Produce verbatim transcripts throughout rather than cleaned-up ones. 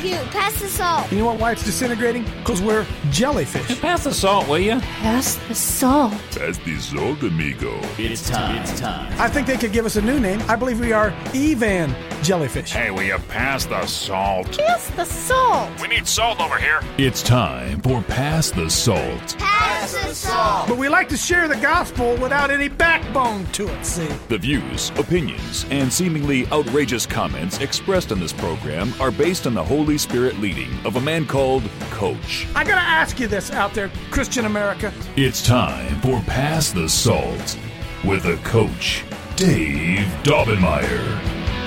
you. Pass the salt. You know what, why it's disintegrating? Because we're jellyfish. Hey, pass the salt, will you? Pass the salt. Pass the salt, amigo. It's time. It's time. I think they could give us a new name. I believe we are Evan jellyfish. Hey, will you pass the salt? Pass the salt. We need salt over here. It's time for Pass the Salt. Pass the salt. But we like to share the gospel without any backbone to it, see? The views, opinions, and seemingly outrageous comments expressed in this program are based on the Holy Spirit leading of a man called Coach. I gotta ask you this out there, Christian America. It's time for Pass the Salt with the Coach, Dave Daubenmire.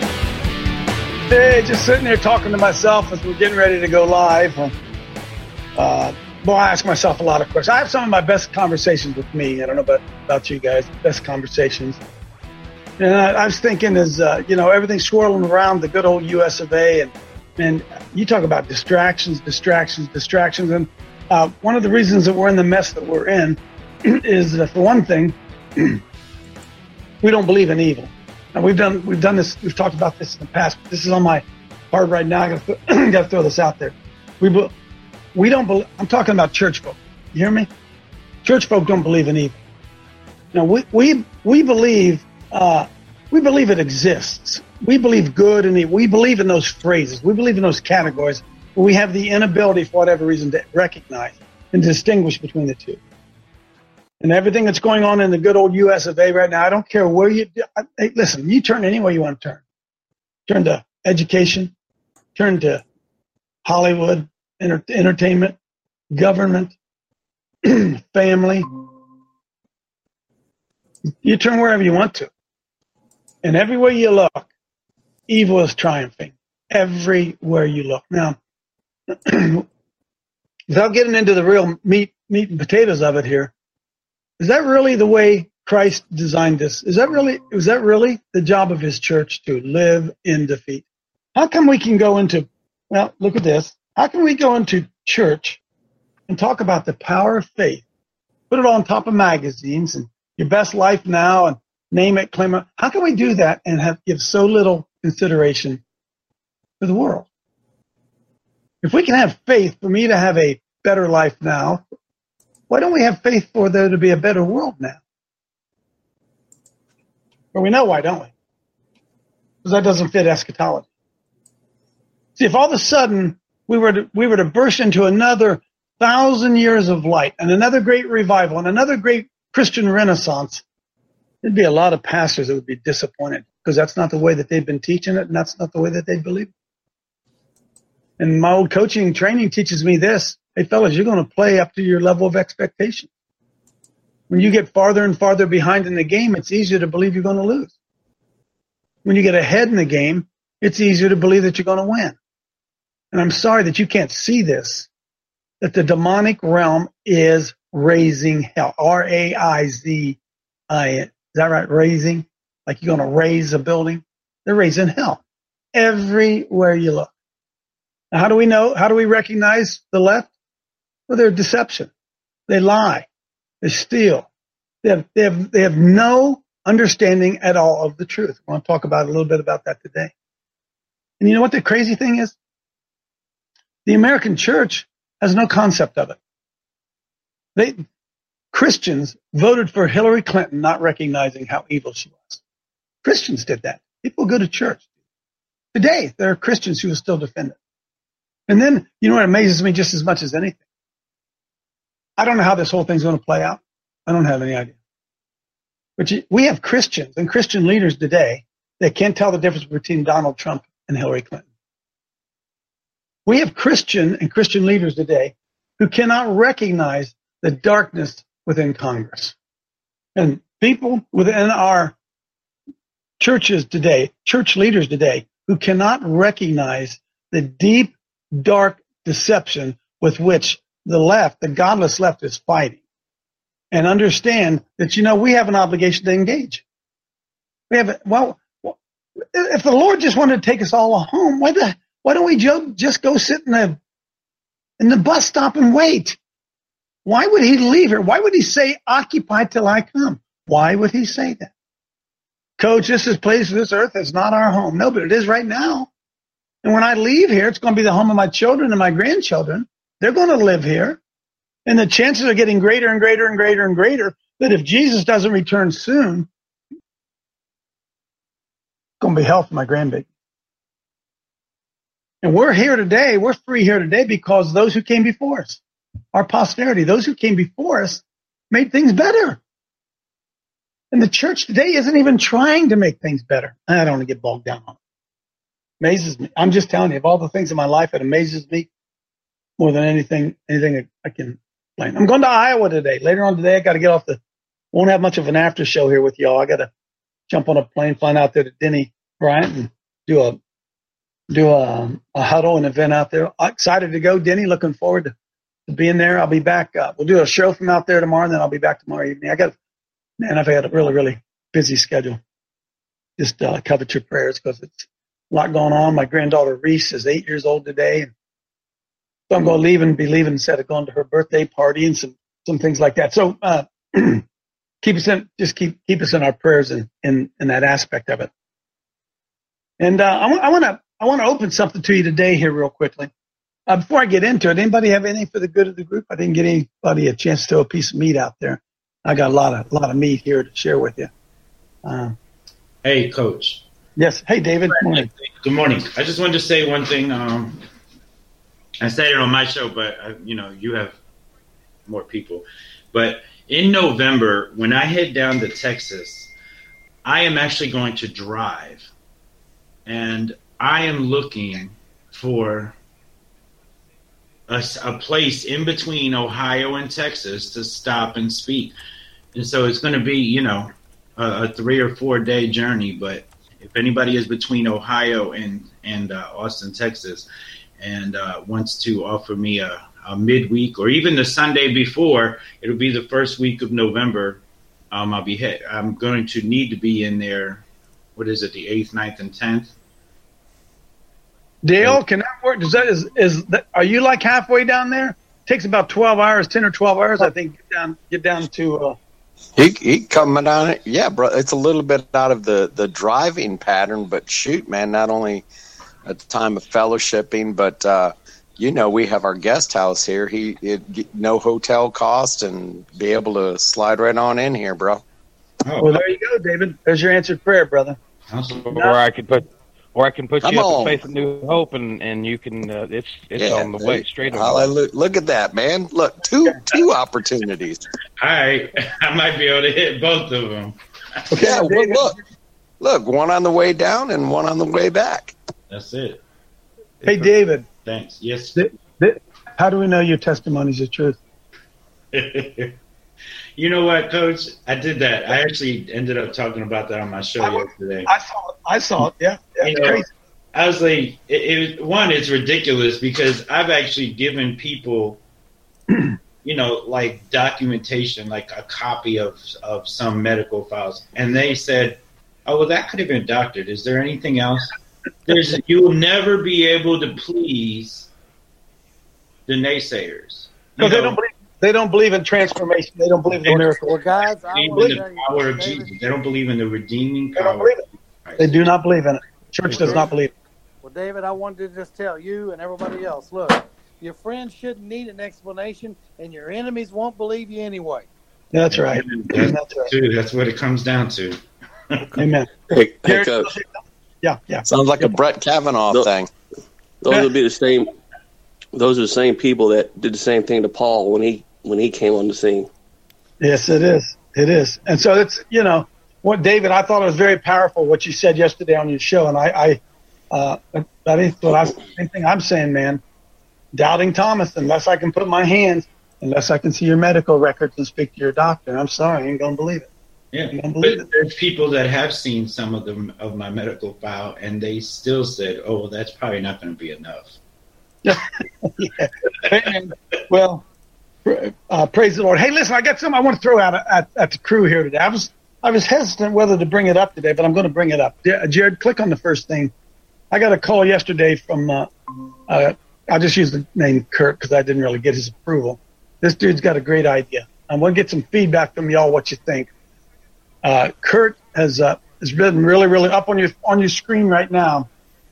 Hey, just sitting there talking to myself as we're getting ready to go live. Uh, well, I ask myself a lot of questions. I have some of my best conversations with me. I don't know about, about you guys, best conversations. And I, I was thinking is, uh, you know, everything's swirling around the good old U S of A. And, and you talk about distractions, distractions, distractions. And uh, one of the reasons that we're in the mess that we're in is that, for one thing, we don't believe in evil. Now, we've done we've done this. We've talked about this in the past. But this is on my heart right now. I got to th- got to throw this out there. We we don't believe. I'm talking about church folk. You hear me? Church folk don't believe in evil. Now we we we believe uh, we believe it exists. We believe good and evil. We believe in those phrases. We believe in those categories. But we have the inability, for whatever reason, to recognize and distinguish between the two. And everything that's going on in the good old U S of A right now, I don't care where you – hey, listen, you turn anywhere you want to turn. Turn to education, turn to Hollywood, enter- entertainment, government, family. You turn wherever you want to. And everywhere you look, evil is triumphing. Everywhere you look. Now, without getting into the real meat, meat and potatoes of it here, is that really the way Christ designed this? Is that really, was that really the job of his church, to live in defeat? How come we can go into, well, look at this. How can we go into church and talk about the power of faith, put it on top of magazines and Your Best Life Now and name it, claim it? How can we do that and have give so little consideration to the world? If we can have faith for me to have a better life now, why don't we have faith for there to be a better world now? Well, we know why, don't we? Because that doesn't fit eschatology. See, if all of a sudden we were to, we were to burst into another thousand years of light and another great revival and another great Christian renaissance, there'd be a lot of pastors that would be disappointed because that's not the way that they've been teaching it, and that's not the way that they believe it. And my old coaching training teaches me this. Hey, fellas, you're going to play up to your level of expectation. When you get farther and farther behind in the game, it's easier to believe you're going to lose. When you get ahead in the game, it's easier to believe that you're going to win. And I'm sorry that you can't see this, that the demonic realm is raising hell. R A I Z I. Is that right? Raising? Like you're going to raise a building? They're raising hell everywhere you look. Now, how do we know? How do we recognize the left? Well, they're deception. They lie. They steal. They have, they have, they have no understanding at all of the truth. I want to talk about a little bit about that today. And you know what the crazy thing is? The American church has no concept of it. They, Christians voted for Hillary Clinton, not recognizing how evil she was. Christians did that. People go to church. Today, there are Christians who will still defend it. And then, you know what amazes me just as much as anything? I don't know how this whole thing's going to play out. I don't have any idea. But you, we have Christians and Christian leaders today that can't tell the difference between Donald Trump and Hillary Clinton. We have Christian and Christian leaders today who cannot recognize the darkness within Congress. And people within our churches today, church leaders today, who cannot recognize the deep, dark deception with which the left, the godless left, is fighting, and understand that, you know, we have an obligation to engage. We have, a, well, if the Lord just wanted to take us all home, why the, why don't we just go sit in the, in the bus stop and wait? Why would he leave here? Why would he say, occupy till I come? Why would he say that? Coach, this is place, this earth is not our home. No, but it is right now. And when I leave here, it's going to be the home of my children and my grandchildren. They're going to live here. And the chances are getting greater and greater and greater and greater that if Jesus doesn't return soon, it's going to be hell for my grandbaby. And we're here today. We're free here today because those who came before us, our posterity, those who came before us made things better. And the church today isn't even trying to make things better. I don't want to get bogged down on it. Amazes me. I'm just telling you, of all the things in my life, it amazes me more than anything, anything I can explain. I'm going to Iowa today. Later on today, I got to get off the, won't have much of an after show here with y'all. I got to jump on a plane, fly out there to Denny Bryant and do a, do a, a huddle, an event out there. I'm excited to go, Denny. Looking forward to, to being there. I'll be back. Uh, we'll do a show from out there tomorrow, and then I'll be back tomorrow evening. I got, man, I've had a really, really busy schedule. Just uh, covet your prayers because it's a lot going on. My granddaughter Reese is eight years old today. So I'm going to leave and be leaving instead of going to her birthday party and some, some things like that. So uh, keep us in, just keep keep us in our prayers in, in, in that aspect of it. And uh, I want to I want to open something to you today here real quickly. Uh, before I get into it, anybody have anything for the good of the group? I didn't get anybody a chance to throw a piece of meat out there. I got a lot of a lot of meat here to share with you. Uh, hey, Coach. Yes. Hey, David. Good morning. Good morning. I just wanted to say one thing. Um, I said it on my show, but I, you know, you have more people. But in November, when I head down to Texas, I am actually going to drive, and I am looking for a, a place in between Ohio and Texas to stop and speak. And so it's going to be, you know, a, a three or four day journey. But if anybody is between Ohio and, and uh, Austin, Texas, and uh, wants to offer me a, a midweek or even the Sunday before, it'll be the first week of November. Um, I'll be hit. I'm going to need to be in there. What is it? The eighth, ninth, and tenth. Dale, can that work? Does that is is that, are you like halfway down there? It takes about twelve hours, ten or twelve hours, I think. Get down, get down to. Uh, He he coming down it, yeah, bro. It's a little bit out of the, the driving pattern, but shoot, man, not only at the time of fellowshipping, but uh, you know, we have our guest house here. He it, no hotel cost and be able to slide right on in here, bro. Oh, well, there you go, David. There's your answered prayer, brother. Or I could put, or I can put Come you on. up at Faith and New Hope, and, and you can. Uh, it's it's Yeah, on the way, straight on. Hallelujah. Look at that, man. Look, two two opportunities. all right. I might be able to hit both of them. Okay, Yeah, well, David. look, look, one on the way down and one on the way back. That's it. Hey, David. Thanks. Yes. th- th- How do we know your testimony's the truth? You know what, Coach? I did that. I actually ended up talking about that on my show yesterday. I saw it. I saw it. Yeah, yeah, You it's know, crazy. I was like, it, it, one, it's ridiculous because I've actually given people, you know, like documentation, like a copy of, of some medical files. And they said, oh, well, that could have been doctored. Is there anything else? There's, you will never be able to please the naysayers. You Because they know, don't believe they don't believe in transformation. They don't believe in the miracle. Well, guys, I believe want in to the tell power you, of David, Jesus. They don't believe in the redeeming They don't power. believe it. of Christ. They do not believe in it. Church does not believe it. well, David, I wanted to just tell you and everybody else, look, your friends shouldn't need an explanation, and your enemies won't believe you anyway. That's right. That's, That's right. Dude, that's what it comes down to. Amen. Hey, hey Jared, Coach, Yeah, yeah. Sounds like a Brett Kavanaugh Look. thing. those will be the same. Those are the same people that did the same thing to Paul when he when he came on the scene. Yes, it is. It is. And so it's, you know, what, David, I thought it was very powerful what you said yesterday on your show. And I, I uh, that is what I, same thing I'm saying, man. Doubting Thomas, unless I can put my hands, unless I can see your medical records and speak to your doctor, I'm sorry, I ain't going to believe it. Yeah, I don't believe but it. there's people that have seen some of them of my medical file, and they still said, "Oh, well, that's probably not going to be enough." Yeah. And, well, uh, praise the Lord. Hey, listen, I got something I want to throw out at, at the crew here today. I was I was hesitant whether to bring it up today, but I'm going to bring it up. Jared, click on the first thing. I got a call yesterday from, uh, uh, I'll just use the name Kurt because I didn't really get his approval. This dude's got a great idea. I want to get some feedback from y'all what you think. Uh, Kurt has uh, has been really, really up on your on your screen right now.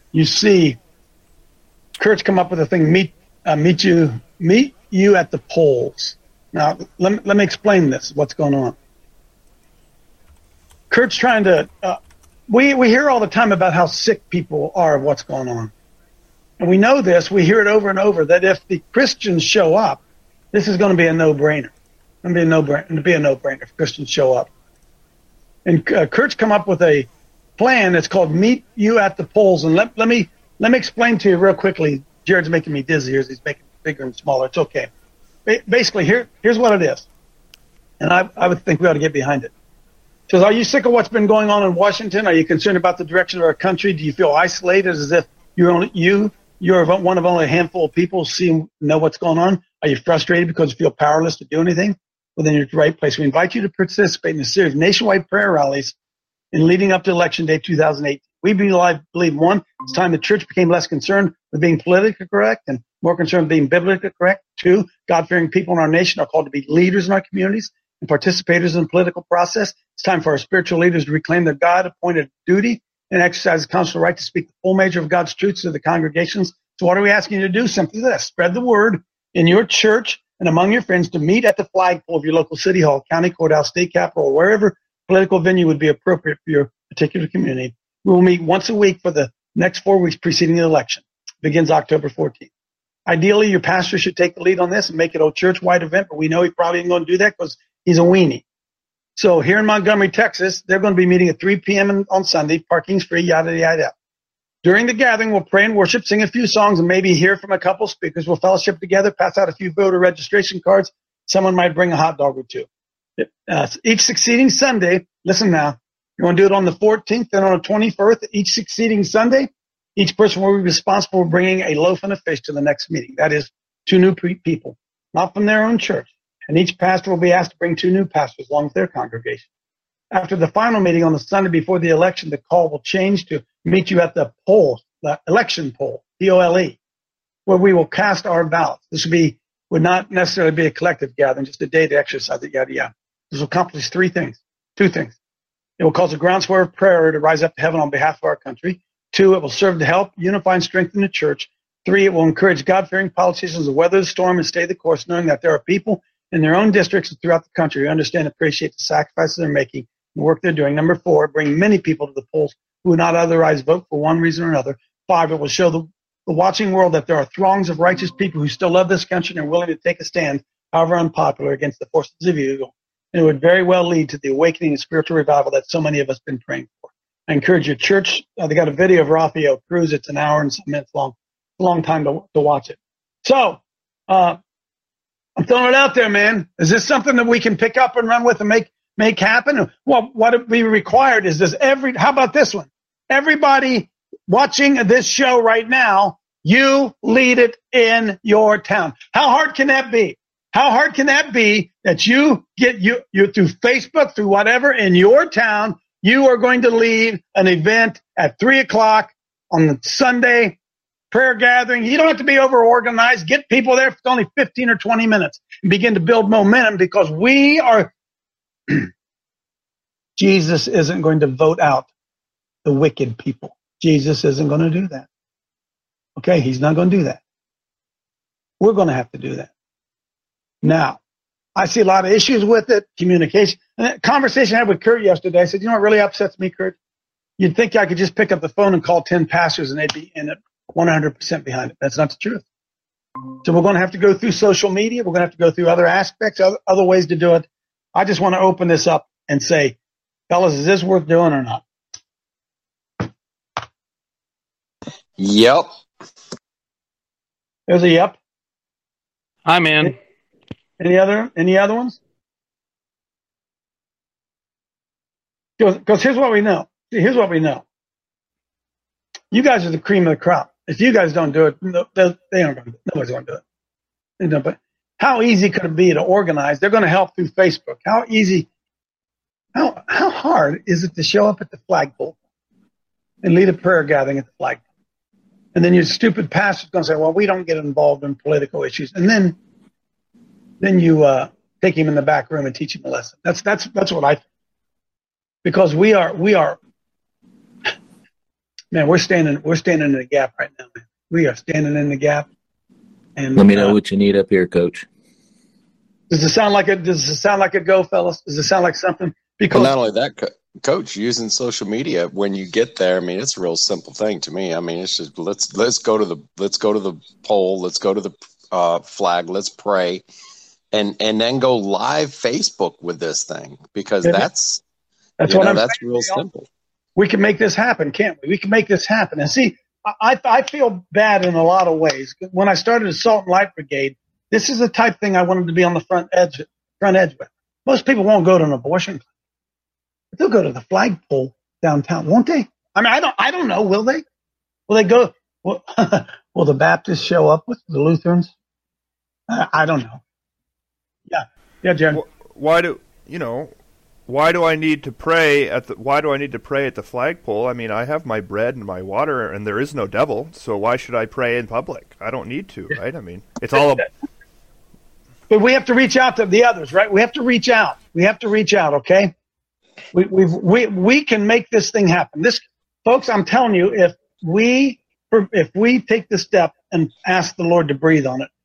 you see Kurt's come up with a thing, meet uh, meet you meet you at the polls. Now, let me, let me explain this, what's going on. Kurt's trying to, uh, we, we hear all the time about how sick people are of what's going on. And we know this, we hear it over and over, that if the Christians show up, this is going to be a no-brainer. It's going to be a no-brainer, to be a no-brainer if Christians show up. And uh, Kurt's come up with a plan that's called Meet You at the Polls. And let, let me let me explain to you real quickly. Jared's making me dizzy here as he's making it bigger and smaller. It's okay. Ba- basically, here here's what it is. And I, I would think we ought to get behind it. It says, are you sick of what's been going on in Washington? Are you concerned about the direction of our country? Do you feel isolated as if you're only you, you're one of only a handful of people who see know what's going on? Are you frustrated because you feel powerless to do anything? Well, then you're at the right place. We invite you to participate in a series of nationwide prayer rallies in leading up to Election Day two thousand eight. We believe, believe, one, it's time the church became less concerned with being politically correct and more concerned with being biblically correct. Two, God-fearing people in our nation are called to be leaders in our communities and participators in the political process. It's time for our spiritual leaders to reclaim their God-appointed duty and exercise the constitutional right to speak the full measure of God's truths to the congregations. So what are we asking you to do? Simply this. Spread the word in your church and among your friends to meet at the flagpole of your local city hall, county courthouse, state capitol, or wherever political venue would be appropriate for your particular community. We will meet once a week for the next four weeks preceding the election. It begins October fourteenth. Ideally, your pastor should take the lead on this and make it a church-wide event, but we know he probably isn't going to do that because he's a weenie. So here in Montgomery, Texas, they're going to be meeting at three p.m. on Sunday. Parking's free, yada, yada. During the gathering, we'll pray and worship, sing a few songs, and maybe hear from a couple speakers. We'll fellowship together, pass out a few voter registration cards. Someone might bring a hot dog or two. Uh, each succeeding Sunday, listen now, you're going to do it on the fourteenth and on the twenty-first. Each succeeding Sunday, each person will be responsible for bringing a loaf and a fish to the next meeting. That is, two new pre- people, not from their own church. And each pastor will be asked to bring two new pastors along with their congregation. After the final meeting on the Sunday before the election, the call will change to meet you at the poll, the election poll, P O L E, where we will cast our ballots. This would be would not necessarily be a collective gathering, just a day to exercise it, yada, yada. This will accomplish three things, two things. It will cause a groundswell of prayer to rise up to heaven on behalf of our country. Two, it will serve to help unify and strengthen the church. Three, it will encourage God-fearing politicians to weather the storm and stay the course, knowing that there are people in their own districts and throughout the country who understand and appreciate the sacrifices they're making and the work they're doing. Number four, bring many people to the polls who would not otherwise vote for one reason or another. Five, it will show the, the watching world that there are throngs of righteous people who still love this country and are willing to take a stand, however unpopular, against the forces of evil. And it would very well lead to the awakening and spiritual revival that so many of us have been praying for. I encourage your church. Uh, they got a video of Rafael Cruz. It's an hour and some minutes long. It's a long time to, to watch it. So uh, I'm throwing it out there, man. Is this something that we can pick up and run with and make make happen? Well, what would be required is this every, how about this one? Everybody watching this show right now, you lead it in your town. How hard can that be? How hard can that be that you get you, you through Facebook, through whatever in your town, you are going to lead an event at three o'clock on the Sunday prayer gathering. You don't have to be over organized. Get people there for only fifteen or twenty minutes and begin to build momentum, because we are, Jesus isn't going to vote out the wicked people. Jesus isn't going to do that. Okay. He's not going to do that. We're going to have to do that. Now, I see a lot of issues with it, communication. And that conversation I had with Kurt yesterday, I said, you know what really upsets me, Kurt? You'd think I could just pick up the phone and call ten pastors and they'd be in it one hundred percent behind it. That's not the truth. So we're going to have to go through social media. We're going to have to go through other aspects, other, other ways to do it. I just want to open this up and say, fellas, is this worth doing or not? Yep. There's a yep. I'm in. Any other any other ones? Because here's what we know. Here's what we know. You guys are the cream of the crop. If you guys don't do it, no, they, they aren't going to do it. Nobody's going to do it. You know, but how easy could it be to organize? They're going to help through Facebook. How easy, how how hard is it to show up at the flagpole and lead a prayer gathering at the flagpole? And then your stupid pastor's going to say, well, we don't get involved in political issues. And then then you uh, take him in the back room and teach him a lesson. That's that's that's what I think. Because we are we are man, we're standing we're standing in the gap right now, man. We are standing in the gap. And let me know uh, what you need up here, Coach. Does it sound like a does it sound like a go, fellas? Does it sound like something? Because well, not only that, co- Coach, using social media when you get there, I mean, it's a real simple thing to me. I mean, it's just let's let's go to the let's go to the poll, let's go to the uh, flag, let's pray, and and then go live Facebook with this thing because yeah, that's that's you what know, I'm that's saying, real you know? simple. We can make this happen, can't we? We can make this happen. And see, I I feel bad in a lot of ways. When I started the Salt and Light Brigade, this is the type of thing I wanted to be on the front edge front edge with. Most people won't go to an abortion clinic. They'll go to the flagpole downtown, won't they? I mean, I don't, I don't know. Will they? Will they go? Will, will the Baptists show up with the Lutherans? I, I don't know. Yeah, yeah, Jared. Why do you know? Why do I need to pray at the? Why do I need to pray at the flagpole? I mean, I have my bread and my water, and there is no devil. So why should I pray in public? I don't need to, right? I mean, it's all. A, but we have to reach out to the others, right? We have to reach out. We have to reach out. Okay. We we've, we we can make this thing happen. This, folks, I'm telling you, if we if we take the step and ask the Lord to breathe on it,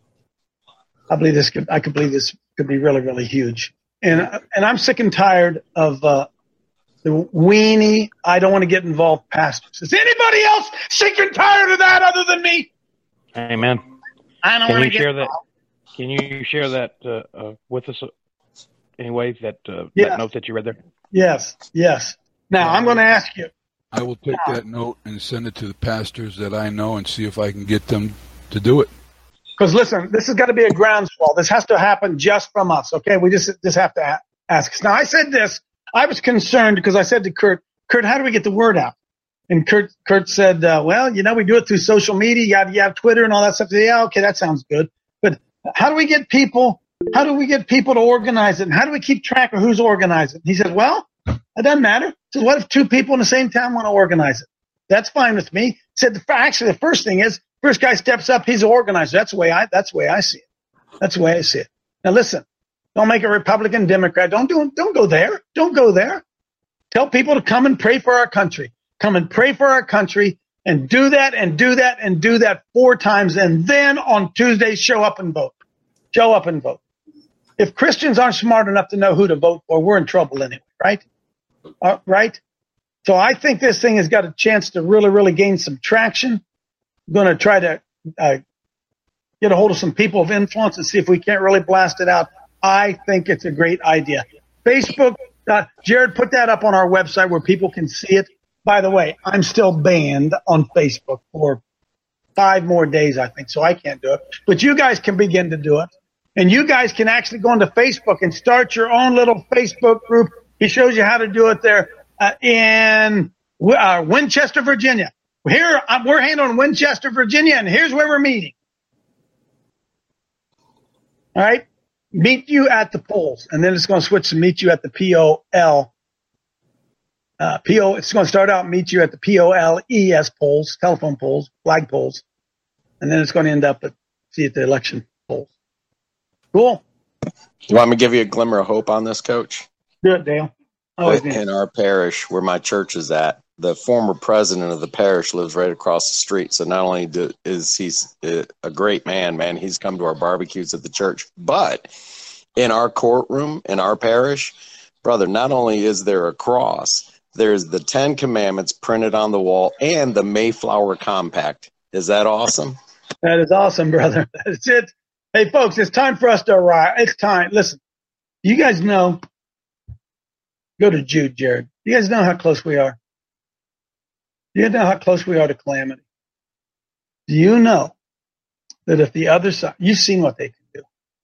I believe this could I could believe this could be really really huge. And and I'm sick and tired of uh, the weenie. I don't want to get involved pastors. Is anybody else sick and tired of that other than me? Amen. I don't Can want you to share get that? involved. Can you share that uh, uh, with us? Anyways, that, uh, Yeah. that note that you read there? Yes, yes. Now, I'm going to ask you. I will take that note and send it to the pastors that I know and see if I can get them to do it. Because, listen, this has got to be a groundswell. This has to happen just from us, okay? We just just have to a- ask. Now, I said this. I was concerned because I said to Kurt, Kurt, how do we get the word out? And Kurt Kurt said, uh, well, you know, we do it through social media. You have, you have Twitter and all that stuff. Yeah, okay, that sounds good. But how do we get people How do we get people to organize it? And how do we keep track of who's organizing? He said, well, it doesn't matter. So what if two people in the same town want to organize it? That's fine with me. He said, the, actually, the first thing is, first guy steps up, he's an organizer. That's the way I, that's the way I see it. That's the way I see it. Now listen, don't make a Republican, Democrat. Don't do, don't go there. Don't go there. Tell people to come and pray for our country. Come and pray for our country and do that and do that and do that four times. And then on Tuesday, show up and vote. Show up and vote. If Christians aren't smart enough to know who to vote for, we're in trouble anyway, right? Uh, right? So I think this thing has got a chance to really, really gain some traction. I'm going to try to uh, get a hold of some people of influence and see if we can't really blast it out. I think it's a great idea. Facebook, uh, Jared, put that up on our website where people can see it. By the way, I'm still banned on Facebook for five more days, I think, so I can't do it. But you guys can begin to do it. And you guys can actually go into Facebook and start your own little Facebook group. He shows you how to do it there uh, in uh, Winchester, Virginia. Here, uh, we're handling Winchester, Virginia, and here's where we're meeting. All right? Meet you at the polls. And then it's going to switch to meet you at the P O L. Uh, P O, it's going to start out meet you at the P O L E S polls, telephone polls, flag polls. And then it's going to end up at, see at the election polls. Cool. You want me to give you a glimmer of hope on this, Coach? Do it, Dale. Always do. In our parish, where my church is at, the former president of the parish lives right across the street. So not only do, is he a great man, man, he's come to our barbecues at the church, but in our courtroom, in our parish, brother, not only is there a cross, there's the Ten Commandments printed on the wall and the Mayflower Compact. Is that awesome? That is awesome, brother. That's it. Hey, folks, it's time for us to arrive. It's time. Listen, you guys know, go to Jude, Jared. You guys know how close we are. Do you know how close we are to calamity? Do you know that if the other side, you've seen what they can do.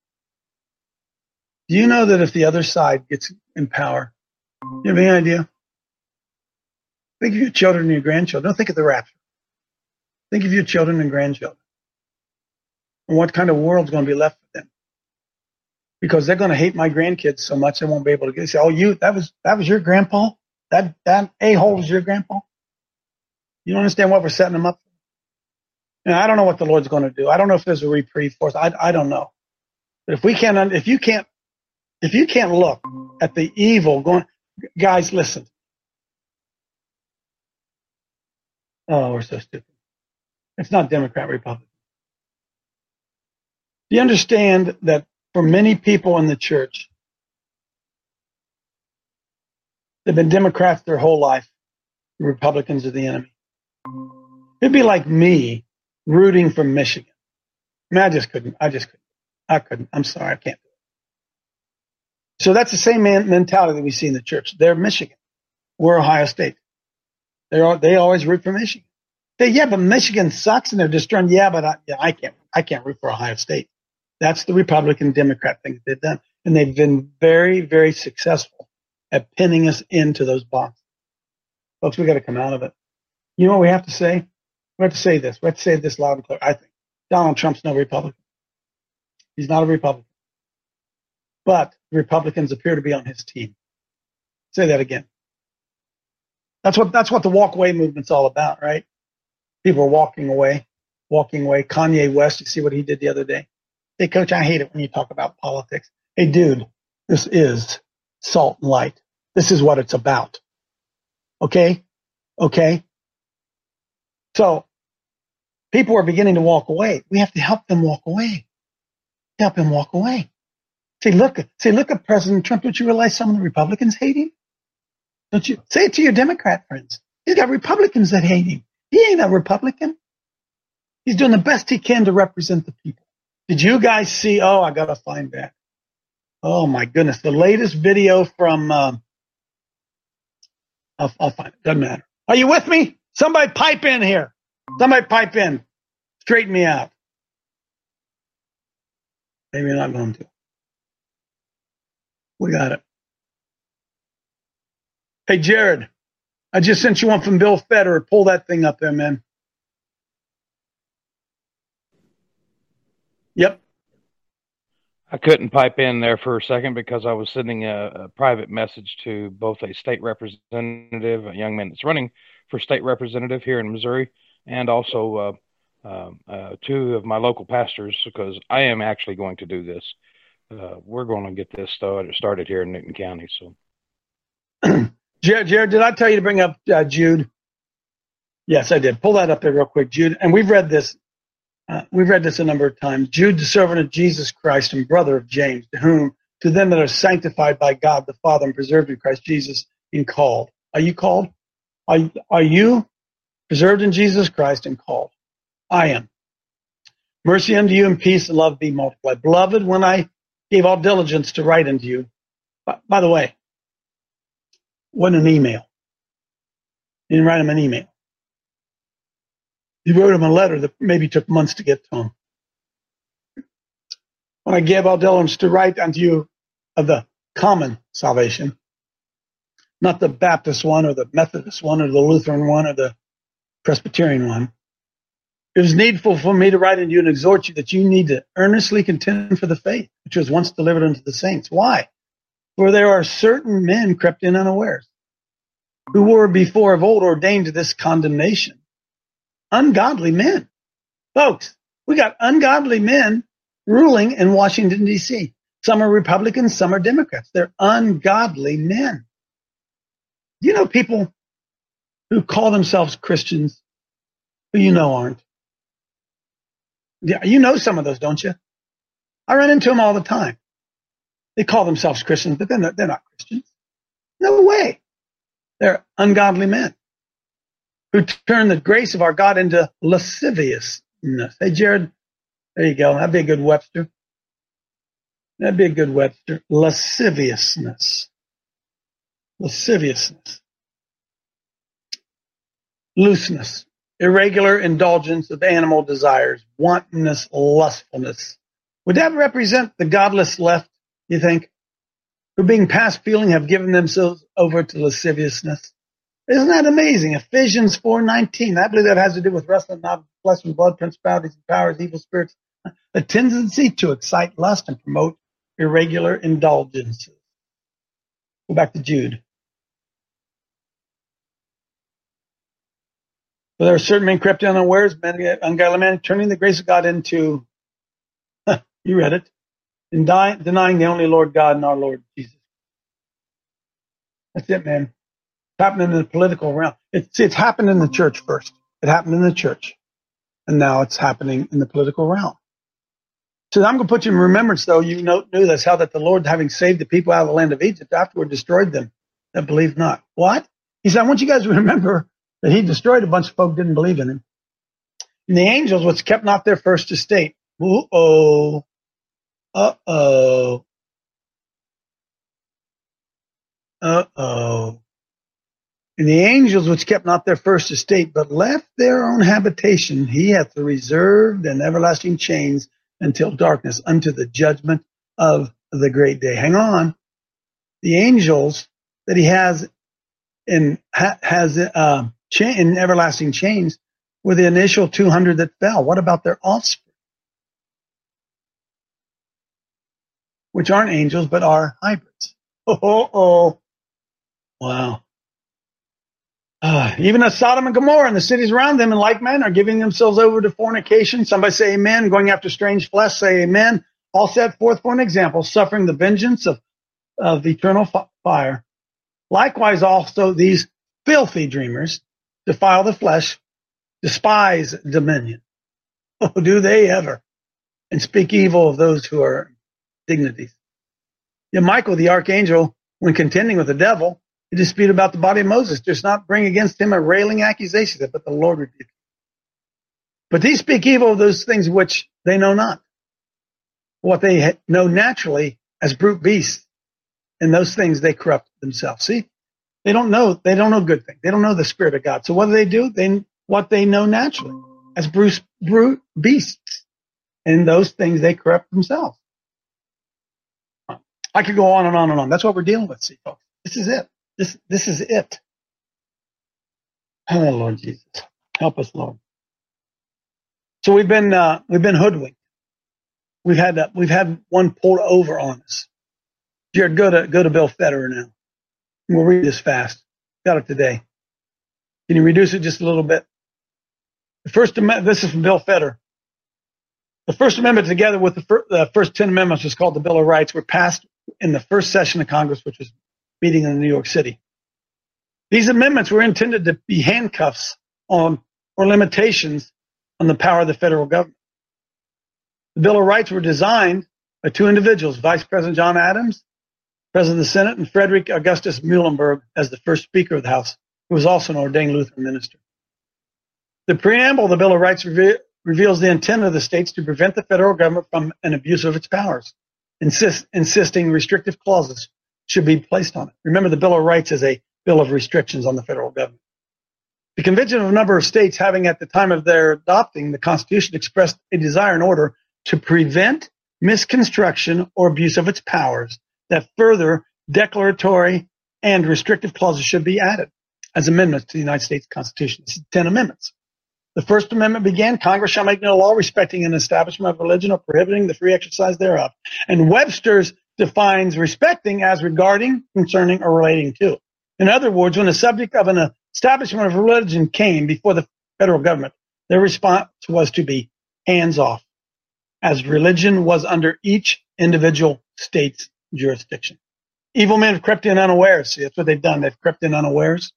Do you know that if the other side gets in power, you have any idea? Think of your children and your grandchildren. Don't think of the rapture. Think of your children and grandchildren. And what kind of world's going to be left for them? Because they're going to hate my grandkids so much they won't be able to get, say, oh, you, that was, that was your grandpa? That, that a-hole was your grandpa? You don't understand what we're setting them up for? And I don't know what the Lord's going to do. I don't know if there's a reprieve for us. I, I don't know. But if we can't, if you can't, if you can't look at the evil going, guys, listen. Oh, we're so stupid. It's not Democrat, Republican. Do you understand that for many people in the church, they've been Democrats their whole life. The Republicans are the enemy. It'd be like me rooting for Michigan. I mean, I just couldn't. I just couldn't. I couldn't. I'm sorry. I can't do it. So that's the same man- mentality that we see in the church. They're Michigan. We're Ohio State. They're, they always root for Michigan. They, yeah, but Michigan sucks and they're destroying. Yeah, but I, yeah, I can't. I can't root for Ohio State. That's the Republican Democrat thing that they've done. And they've been very, very successful at pinning us into those boxes. Folks, we got to come out of it. You know what we have to say? We have to say this. We have to say this loud and clear. I think Donald Trump's no Republican. He's not a Republican. But Republicans appear to be on his team. Say that again. That's what that's what the walk away movement's all about, right? People are walking away, walking away. Kanye West, you see what he did the other day? Hey, Coach, I hate it when you talk about politics. Hey, dude, this is Salt and Light. This is what it's about. Okay? Okay? So, people are beginning to walk away. We have to help them walk away. Help him walk away. Say, look, say, look at President Trump. Don't you realize some of the Republicans hate him? Don't you? Say it to your Democrat friends. He's got Republicans that hate him. He ain't a Republican. He's doing the best he can to represent the people. Did you guys see? Oh, I got to find that. Oh, my goodness. The latest video from, um, I'll, I'll find it. Doesn't matter. Are you with me? Somebody pipe in here. Somebody pipe in. Straighten me out. Maybe you're not going to. We got it. Hey, Jared, I just sent you one from Bill Federer. Pull that thing up there, man. Yep. I couldn't pipe in there for a second because I was sending a, a private message to both a state representative, a young man that's running for state representative here in Missouri, and also uh, uh, uh, two of my local pastors, because I am actually going to do this. Uh, we're going to get this started, started here in Newton County. So, Jared, Jared, did I tell you to bring up uh, Jude? Yes, I did. Pull that up there real quick, Jude. And we've read this. Uh, we've read this a number of times. Jude, the servant of Jesus Christ and brother of James, to whom, to them that are sanctified by God the Father and preserved in Christ Jesus, and called. Are you called? Are, are you preserved in Jesus Christ and called? I am. Mercy unto you and peace and love be multiplied. Beloved, when I gave all diligence to write unto you, by, by the way, wasn't an email. You didn't write him an email. You wrote him a letter that maybe took months to get to him. When I gave all diligence to write unto you of the common salvation, not the Baptist one or the Methodist one or the Lutheran one or the Presbyterian one, it was needful for me to write unto you and exhort you that you need to earnestly contend for the faith, which was once delivered unto the saints. Why? For there are certain men crept in unawares, who were before of old ordained to this condemnation. Ungodly men. Folks, we got ungodly men ruling in Washington, D C. Some are Republicans, some are Democrats. They're ungodly men. Do you know people who call themselves Christians who you know aren't? Yeah, you know some of those, don't you? I run into them all the time. They call themselves Christians, but they're not, they're not Christians. No way. They're ungodly men who turn the grace of our God into lasciviousness. Hey, Jared, there you go. That'd be a good Webster. That'd be a good Webster. Lasciviousness. Lasciviousness. Looseness. Irregular indulgence of animal desires. Wantonness, lustfulness. Would that represent the godless left, you think? Who being past feeling have given themselves over to lasciviousness. Isn't that amazing? Ephesians four nineteen. I believe that has to do with wrestling, not flesh and blood, principalities and powers, evil spirits. A tendency to excite lust and promote irregular indulgences. Go back to Jude. But there are certain men crept in unawares, ungodly men, turning the grace of God into, you read it, and die, denying the only Lord God and our Lord Jesus. That's it, man. It's happening in the political realm. It's, it's happened in the church first. It happened in the church. And now it's happening in the political realm. So I'm going to put you in remembrance, though. You know, knew this, how that the Lord, having saved the people out of the land of Egypt, afterward destroyed them that believed not. What? He said, I want you guys to remember that he destroyed a bunch of folk who didn't believe in him. And the angels, which kept not their first estate. Uh-oh. Uh-oh. Uh-oh. And the angels which kept not their first estate, but left their own habitation, he hath reserved in everlasting chains until darkness, unto the judgment of the great day. Hang on. The angels that he has in ha, has uh, cha- in everlasting chains were the initial two hundred that fell. What about their offspring? Which aren't angels, but are hybrids. Oh, oh, oh. Wow. Uh, even as Sodom and Gomorrah and the cities around them in like manner are giving themselves over to fornication. Somebody say amen. Going after strange flesh, say amen. All set forth for an example, suffering the vengeance of, of eternal f- fire. Likewise also these filthy dreamers defile the flesh, despise dominion. Oh, do they ever? And speak evil of those who are dignities. Yeah, Michael, the archangel, when contending with the devil, he disputed about the body of Moses, does not bring against him a railing accusation, but the Lord rebuked him. But these speak evil of those things which they know not, what they know naturally as brute beasts, and those things they corrupt themselves. See, they don't know, they don't know good things. They don't know the Spirit of God. So what do they do? They, what they know naturally as brute, brute beasts, and those things they corrupt themselves. I could go on and on and on. That's what we're dealing with, see, folks. This is it. This this is it. Oh, Lord Jesus, help us, Lord. So we've been uh, we've been hoodwinked. We've had uh, we've had one pulled over on us. Jared, go to go to Bill Federer now. We'll read this fast. Got it today. Can you reduce it just a little bit? The First Amendment. This is from Bill Federer. The First Amendment, together with the, fir- the first ten amendments, was called the Bill of Rights, were passed in the first session of Congress, which was meeting in New York City. These amendments were intended to be handcuffs on or limitations on the power of the federal government. The Bill of Rights were designed by two individuals, Vice President John Adams, President of the Senate, and Frederick Augustus Muhlenberg as the first Speaker of the House, who was also an ordained Lutheran minister. The preamble of the Bill of Rights re- reveals the intent of the states to prevent the federal government from an abuse of its powers, insist, insisting restrictive clauses should be placed on it. Remember, the Bill of Rights is a bill of restrictions on the federal government. The convention of a number of states having at the time of their adopting the Constitution expressed a desire in order to prevent misconstruction or abuse of its powers that further declaratory and restrictive clauses should be added as amendments to the United States Constitution. This is ten amendments. The First Amendment began, Congress shall make no law respecting an establishment of religion or prohibiting the free exercise thereof. And Webster's defines respecting as regarding, concerning, or relating to. In other words, when the subject of an establishment of religion came before the federal government, their response was to be hands off, as religion was under each individual state's jurisdiction. Evil men have crept in unawares. See, that's what they've done. They've crept in unawares.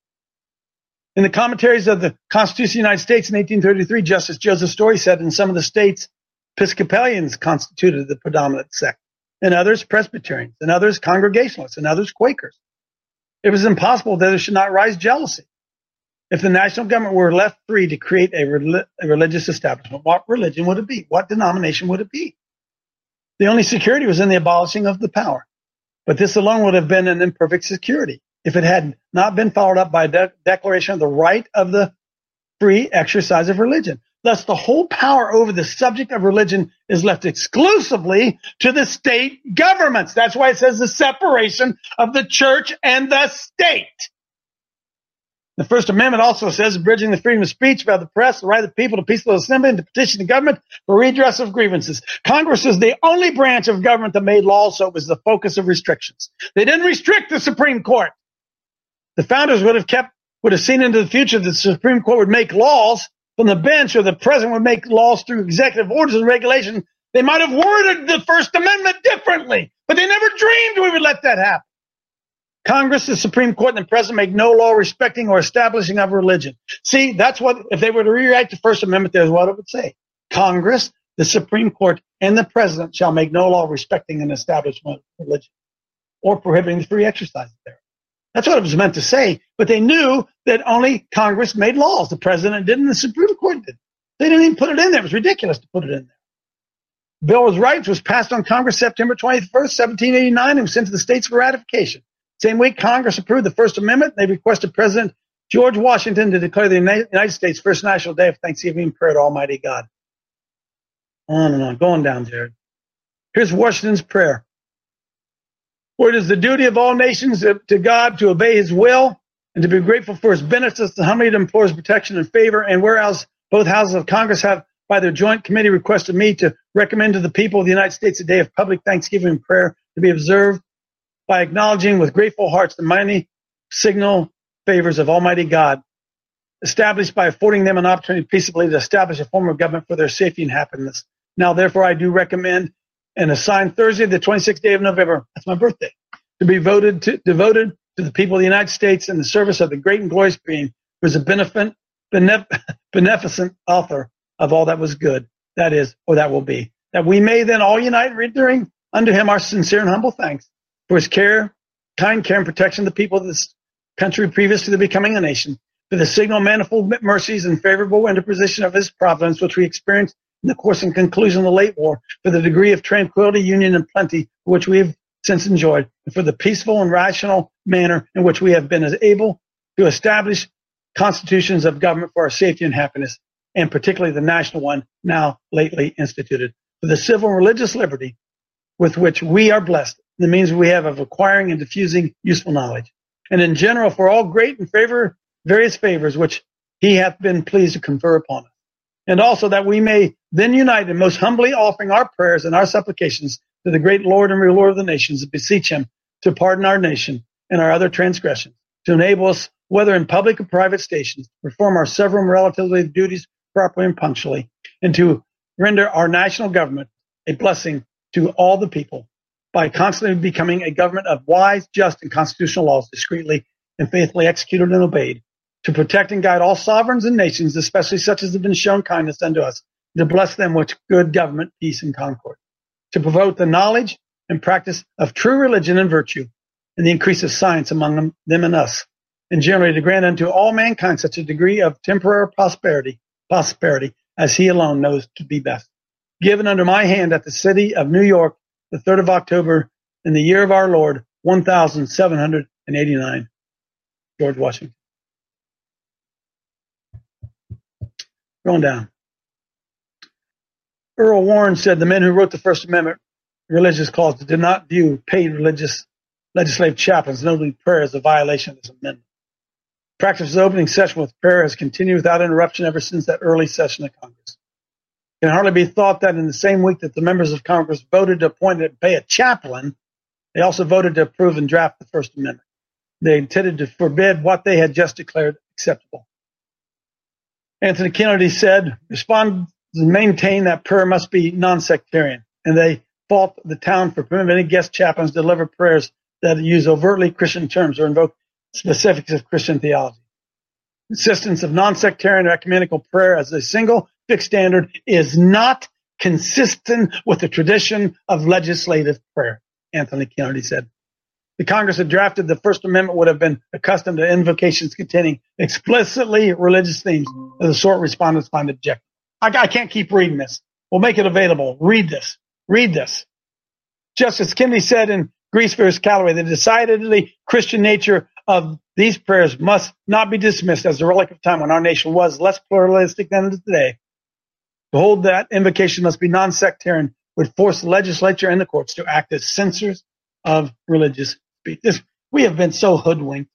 In the commentaries of the Constitution of the United States in eighteen thirty-three, Justice Joseph Story said in some of the states, Episcopalians constituted the predominant sect. In others, Presbyterians, in others, Congregationalists, in others, Quakers. It was impossible that there should not rise jealousy. If the national government were left free to create a, rel- a religious establishment, what religion would it be? What denomination would it be? The only security was in the abolishing of the power. But this alone would have been an imperfect security if it had not been followed up by a de- declaration of the right of the free exercise of religion. Thus, the whole power over the subject of religion is left exclusively to the state governments. That's why it says the separation of the church and the state. The First Amendment also says abridging the freedom of speech by the press, the right of the people to peaceful assembly and to petition the government for redress of grievances. Congress is the only branch of government that made laws, so it was the focus of restrictions. They didn't restrict the Supreme Court. The founders would have kept, would have seen into the future that the Supreme Court would make laws from the bench, or the president would make laws through executive orders and regulations. They might have worded the First Amendment differently, but they never dreamed we would let that happen. Congress, the Supreme Court, and the President make no law respecting or establishing of religion. See, that's what, if they were to rewrite the First Amendment, there's what it would say. Congress, the Supreme Court, and the President shall make no law respecting an establishment of religion or prohibiting the free exercise there. That's what it was meant to say, but they knew that only Congress made laws. The President didn't, the Supreme Court did. They didn't even put it in there. It was ridiculous to put it in there. Bill of Rights was passed on Congress September twenty-first, seventeen eighty-nine, and was sent to the states for ratification. Same week, Congress approved the First Amendment. They requested President George Washington to declare the United States first national day of thanksgiving and prayer to Almighty God. On and on, going down, Jared. Here's Washington's prayer. For it is the duty of all nations to God to obey his will and to be grateful for his benefits, to humbly to implore his protection and favor. And whereas both houses of Congress have, by their joint committee, requested me to recommend to the people of the United States a day of public thanksgiving and prayer to be observed by acknowledging with grateful hearts the mighty signal favors of Almighty God, established by affording them an opportunity peaceably to establish a form of government for their safety and happiness. Now, therefore, I do recommend and assign Thursday, the twenty-sixth day of November, that's my birthday, to be voted to, devoted to the people of the United States in the service of the great and glorious being who is a benefit, benef, beneficent author of all that was good, that is, or that will be, that we may then all unite rendering unto him our sincere and humble thanks for his care, kind care and protection of the people of this country previous to the becoming a nation, for the signal manifold mercies and favorable interposition of his providence, which we experienced in the course and conclusion of the late war, for the degree of tranquility, union, and plenty which we have since enjoyed, and for the peaceful and rational manner in which we have been as able to establish constitutions of government for our safety and happiness, and particularly the national one now lately instituted, for the civil and religious liberty with which we are blessed, the means we have of acquiring and diffusing useful knowledge, and in general for all great and favor, various favors which he hath been pleased to confer upon us. And also that we may then unite in most humbly offering our prayers and our supplications to the great Lord and ruler of the nations, and beseech him to pardon our nation and our other transgressions, to enable us, whether in public or private stations, to perform our several relative duties properly and punctually, and to render our national government a blessing to all the people by constantly becoming a government of wise, just, and constitutional laws discreetly and faithfully executed and obeyed, to protect and guide all sovereigns and nations, especially such as have been shown kindness unto us, to bless them with good government, peace, and concord, to promote the knowledge and practice of true religion and virtue, and the increase of science among them, them and us, and generally to grant unto all mankind such a degree of temporary prosperity, prosperity as he alone knows to be best. Given under my hand at the city of New York, the third of October, in the year of our Lord, one thousand seven hundred eighty-nine. George Washington. Going down. Earl Warren said the men who wrote the First Amendment religious clauses did not view paid religious legislative chaplains, notably prayer, as a violation of this amendment. Practice of the opening session with prayer has continued without interruption ever since that early session of Congress. It can hardly be thought that in the same week that the members of Congress voted to appoint and pay a chaplain, they also voted to approve and draft the First Amendment. They intended to forbid what they had just declared acceptable. Anthony Kennedy said, respondents maintain that prayer must be non-sectarian, and they fault the town for permitting guest chaplains to deliver prayers that use overtly Christian terms or invoke specifics of Christian theology. Insistence of non-sectarian or ecumenical prayer as a single fixed standard is not consistent with the tradition of legislative prayer, Anthony Kennedy said. The Congress that drafted the First Amendment would have been accustomed to invocations containing explicitly religious themes of the sort respondents find objective. I, I can't keep reading this. We'll make it available. Read this. Read this. Justice Kennedy said in Greece versus Callaway, the decidedly Christian nature of these prayers must not be dismissed as a relic of time when our nation was less pluralistic than today. To hold that invocation must be non-sectarian would force the legislature and the courts to act as censors of religious speech. This, we have been so hoodwinked.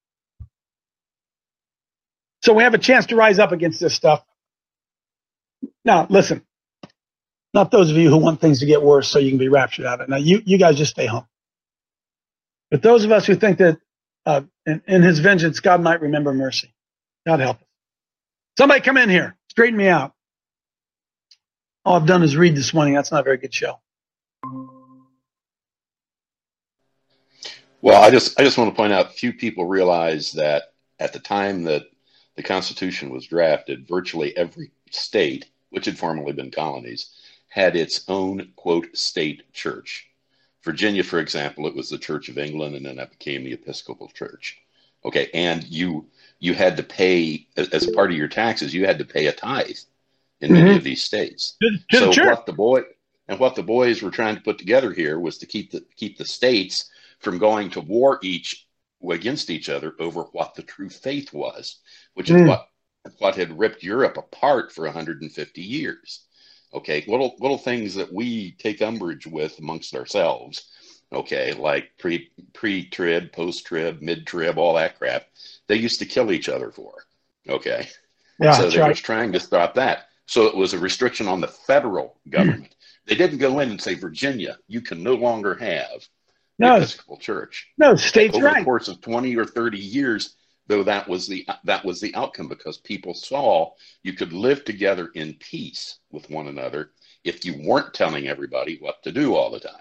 So we have a chance to rise up against this stuff. Now, listen, not those of you who want things to get worse so you can be raptured out of it. Now, you, you guys just stay home. But those of us who think that uh, in, in his vengeance, God might remember mercy. God help us. Somebody come in here. Straighten me out. All I've done is read this morning. That's not a very good show. Well, I just I just want to point out, few people realize that at the time that the Constitution was drafted, virtually every state, which had formerly been colonies, had its own, quote, state church. Virginia, for example, it was the Church of England, and then that became the Episcopal Church. Okay, and you you had to pay, as part of your taxes, you had to pay a tithe in many Mhm. of these states. To, to So the church. what the boy and what the boys were trying to put together here was to keep the keep the states from going to war each against each other over what the true faith was, which is Mm. what what had ripped Europe apart for one hundred fifty years. Okay, little little things that we take umbrage with amongst ourselves. Okay, like pre pre trib, post trib, mid trib, all that crap. They used to kill each other for. Okay, Yeah, so that's they right. was trying to stop that. So it was a restriction on the federal government. They didn't go in and say, Virginia, you can no longer have the No. Episcopal Church. No, states' Over the right. course of twenty or thirty years, though, that was the that was the outcome, because people saw you could live together in peace with one another if you weren't telling everybody what to do all the time.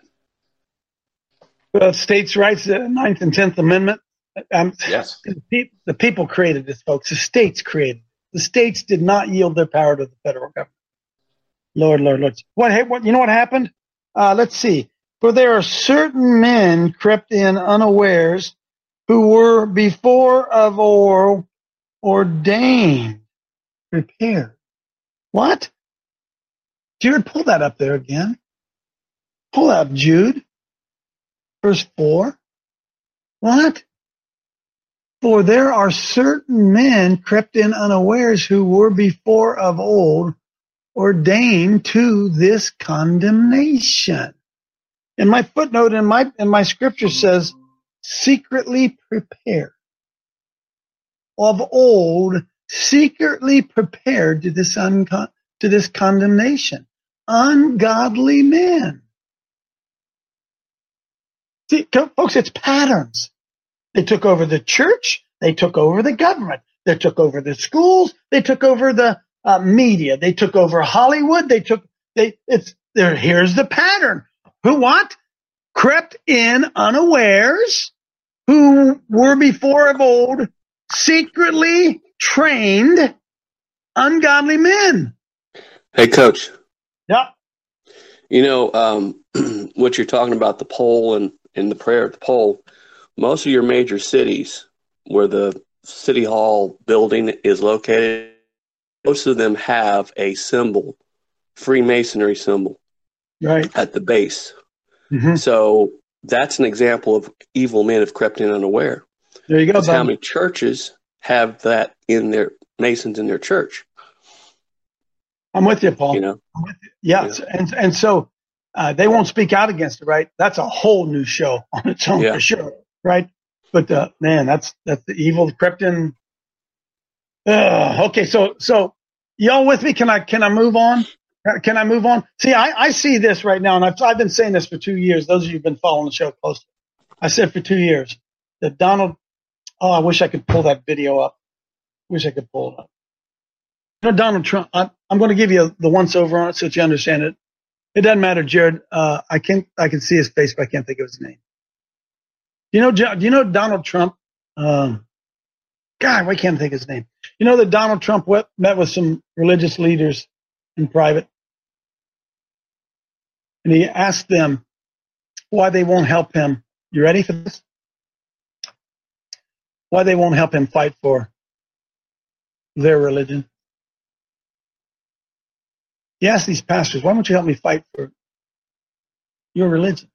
Uh, states' rights, the Ninth and Tenth Amendment. Um, Yes. the, pe- the people created this, folks. The states created it. The states did not yield their power to the federal government. Lord, Lord, Lord. What, hey, what, you know what happened? Uh, let's see. For there are certain men crept in unawares who were before of old ordained, prepared. What? Jared, pull that up there again. Pull up Jude, verse four. What? For there are certain men crept in unawares who were before of old ordained to this condemnation. And my footnote in my in my scripture says, secretly prepared. Of old, secretly prepared to this uncon- to this condemnation. Ungodly men. See, co- folks, it's patterns. They took over the church. They took over the government. They took over the schools. They took over the uh, media. They took over Hollywood. They took, they, it's there. Here's the pattern. Who what? Crept in unawares, who were before of old, secretly trained, ungodly men. Hey, Coach. Yeah. You know, um, what you're talking about, the poll and, and the prayer at the poll, most of your major cities where the City Hall building is located, most of them have a symbol, Freemasonry symbol, right at the base. Mm-hmm. So that's an example of evil men have crept in unaware. There you go. Because how Bob. many churches have that in their Masons in their church? I'm with you, Paul. You know, Yeah, and and so uh, they won't speak out against it, right? That's a whole new show on its own Yeah. for sure, right? But uh, man, that's that's the evil crept in. Ugh, okay, so so y'all with me? Can I can I move on? Can I move on? See, I, I see this right now, and I've I've been saying this for two years. Those of you who've been following the show closely, I said for two years that Donald. Oh, I wish I could pull that video up. Wish I could pull it up. You know, Donald Trump. I, I'm going to give you the once over on it so that you understand it. It doesn't matter, Jared. Uh, I can't. I can see his face, but I can't think of his name. Do you know? Do you know Donald Trump? Um, God, why can't I think of his name? You know that Donald Trump went, met with some religious leaders in private, and he asked them why they won't help him. You ready for this? Why they won't help him fight for their religion. He asked these pastors, why don't you help me fight for your religion?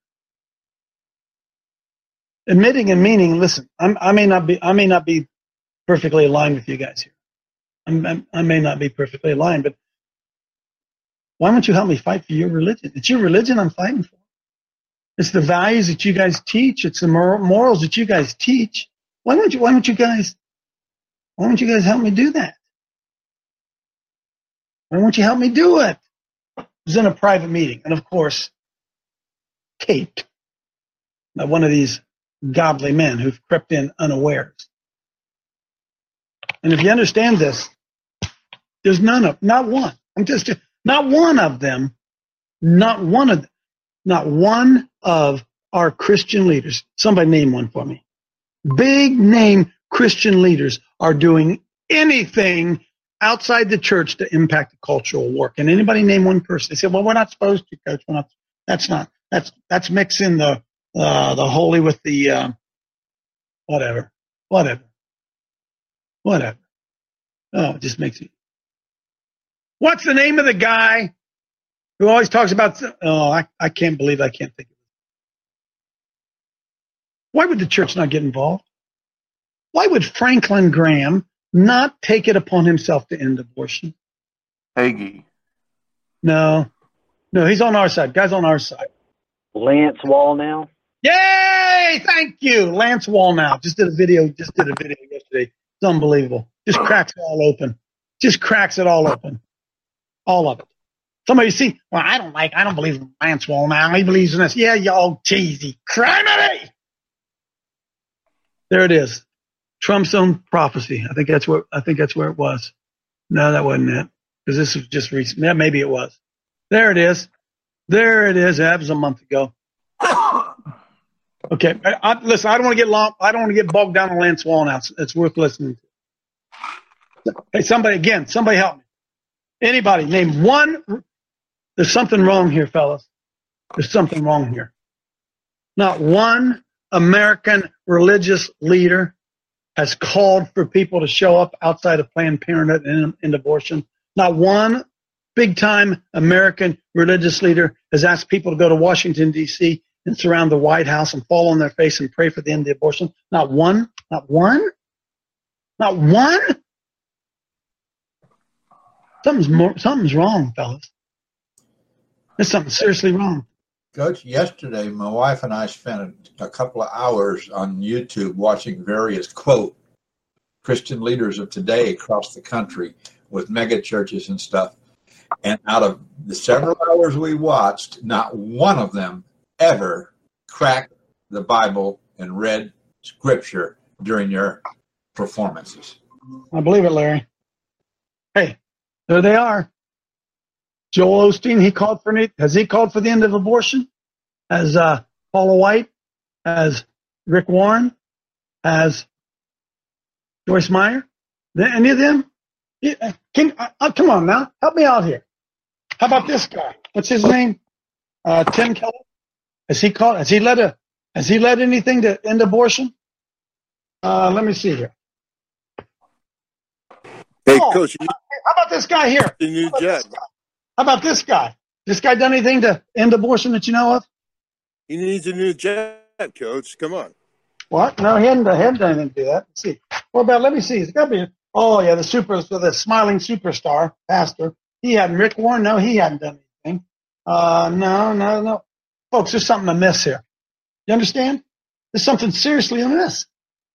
Admitting and meaning, listen, I'm, I may not be, I may not be perfectly aligned with you guys here. I'm, I'm, I may not be perfectly aligned, but why don't you help me fight for your religion? It's your religion I'm fighting for. It's the values that you guys teach. It's the mor- morals that you guys teach. Why don't you, why don't you guys, why don't you guys help me do that? Why won't you help me do it? It was in a private meeting. And of course, taped by one of these godly men who've crept in unawares. And if you understand this, there's none of, not one. I'm just, not one of them, not one of, not one of are Christian leaders? Somebody name one for me. Big name Christian leaders are doing anything outside the church to impact the cultural war. Can anybody name one person? They said, well, we're not supposed to, Coach. We're not. That's not. That's that's mixing the uh, the holy with the uh, whatever, whatever, whatever. Oh, it just makes it. What's the name of the guy who always talks about? Oh, I, I can't believe I can't think of it. Why would the church not get involved? Why would Franklin Graham not take it upon himself to end abortion? Hagee. No, no, he's on our side. Guy's on our side. Lance Wallnau. Yay! Thank you, Lance Wallnau. Just did a video. Just did a video yesterday. It's unbelievable. Just cracks it all open. Just cracks it all open. All of it. Somebody see? Well, I don't like. I don't believe in Lance Wallnau. He believes in this. Yeah, y'all cheesy criminy. There it is. Trump's own prophecy. I think that's what. I think that's where it was. No, that wasn't it. Because this was just recent. Yeah, maybe it was. There it is. There it is. That was a month ago. Okay, I, I, listen. I don't want to get long. I don't want to get bogged down on Lance Wallnau. It's, it's worth listening to. Hey, somebody again. Somebody help me. Anybody name one. There's something wrong here, fellas. There's something wrong here. Not one American religious leader has called for people to show up outside of Planned Parenthood and end abortion. Not one big-time American religious leader has asked people to go to Washington, D C and surround the White House and fall on their face and pray for the end of the abortion. Not one. Not one. Not one. Something's more. Something's wrong, fellas. There's something seriously wrong. Coach, yesterday my wife and I spent a, a couple of hours on YouTube watching various, quote, Christian leaders of today across the country with mega churches and stuff. And out of the several hours we watched, not one of them ever cracked the Bible and read scripture during their performances. I believe it, Larry. Hey, there they are. Joel Osteen, he called for it. Has he called for the end of abortion? As uh, Paula White? As Rick Warren? As Joyce Meyer? Any of them? Yeah, can, uh, come on now. Help me out here. How about this guy? What's his name? Uh, Tim Keller? Has he called? Has he led a? Has he led anything to end abortion? Uh, let me see here. Hey, oh, Coach. How about this guy here? The new jet. How about this guy? This guy done anything to end abortion that you know of? He needs a new jet, Coach. Come on. What? No, he hadn't, he hadn't done anything to do that. Let's see. What about? Let me see. It's got to be. Oh yeah, the super, the smiling superstar pastor. He hadn't. Rick Warren. No, he hadn't done anything. Uh, no, no, no. Folks, there's something amiss here. You understand? There's something seriously amiss.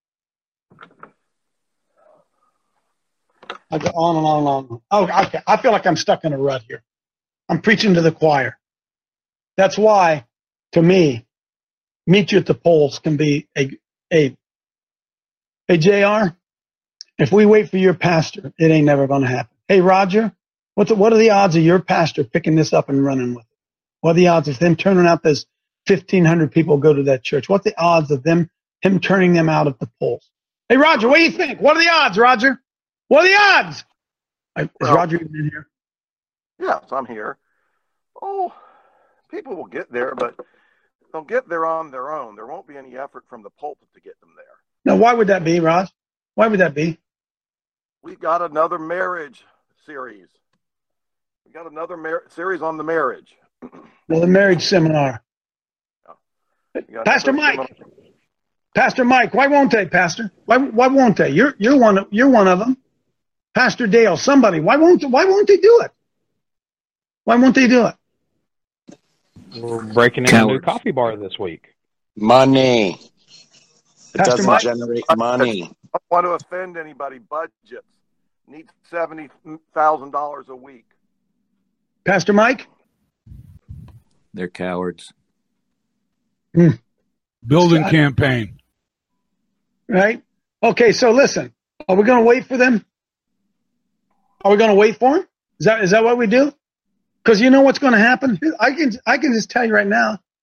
I go on and on and on. Oh, okay. I feel like I'm stuck in a rut here. I'm preaching to the choir. That's why, to me, meet you at the polls can be a a a J R. If we wait for your pastor, it ain't never going to happen. Hey, Roger, what's the, what are the odds of your pastor picking this up and running with it? What are the odds of them turning out those fifteen hundred people go to that church? What's the odds of them him turning them out at the polls? Hey, Roger, what do you think? What are the odds, Roger? What are the odds? Is well, Roger even in here? Yes, I'm here. Oh, people will get there, but they'll get there on their own. There won't be any effort from the pulpit to get them there. Now, why would that be, Raj? Why would that be? We got another marriage series. We got another mar- series on the marriage. Another marriage seminar. Yeah. Pastor Mike. Seminar. Pastor Mike, why won't they, Pastor? Why why won't they? You're you're one of you're one of them. Pastor Dale, somebody. Why won't why won't they do it? Why won't they do it? We're breaking in Cowards. A new coffee bar this week. Money. It Pastor doesn't Mike? generate money. I don't want to offend anybody. Budgets need seventy thousand dollars a week. Pastor Mike? They're cowards. Hmm. Building Scott. campaign. Right? Okay, so listen. Are we going to wait for them? Are we going to wait for them? Is that is that what we do? Because you know what's going to happen? I can I can just tell you right now.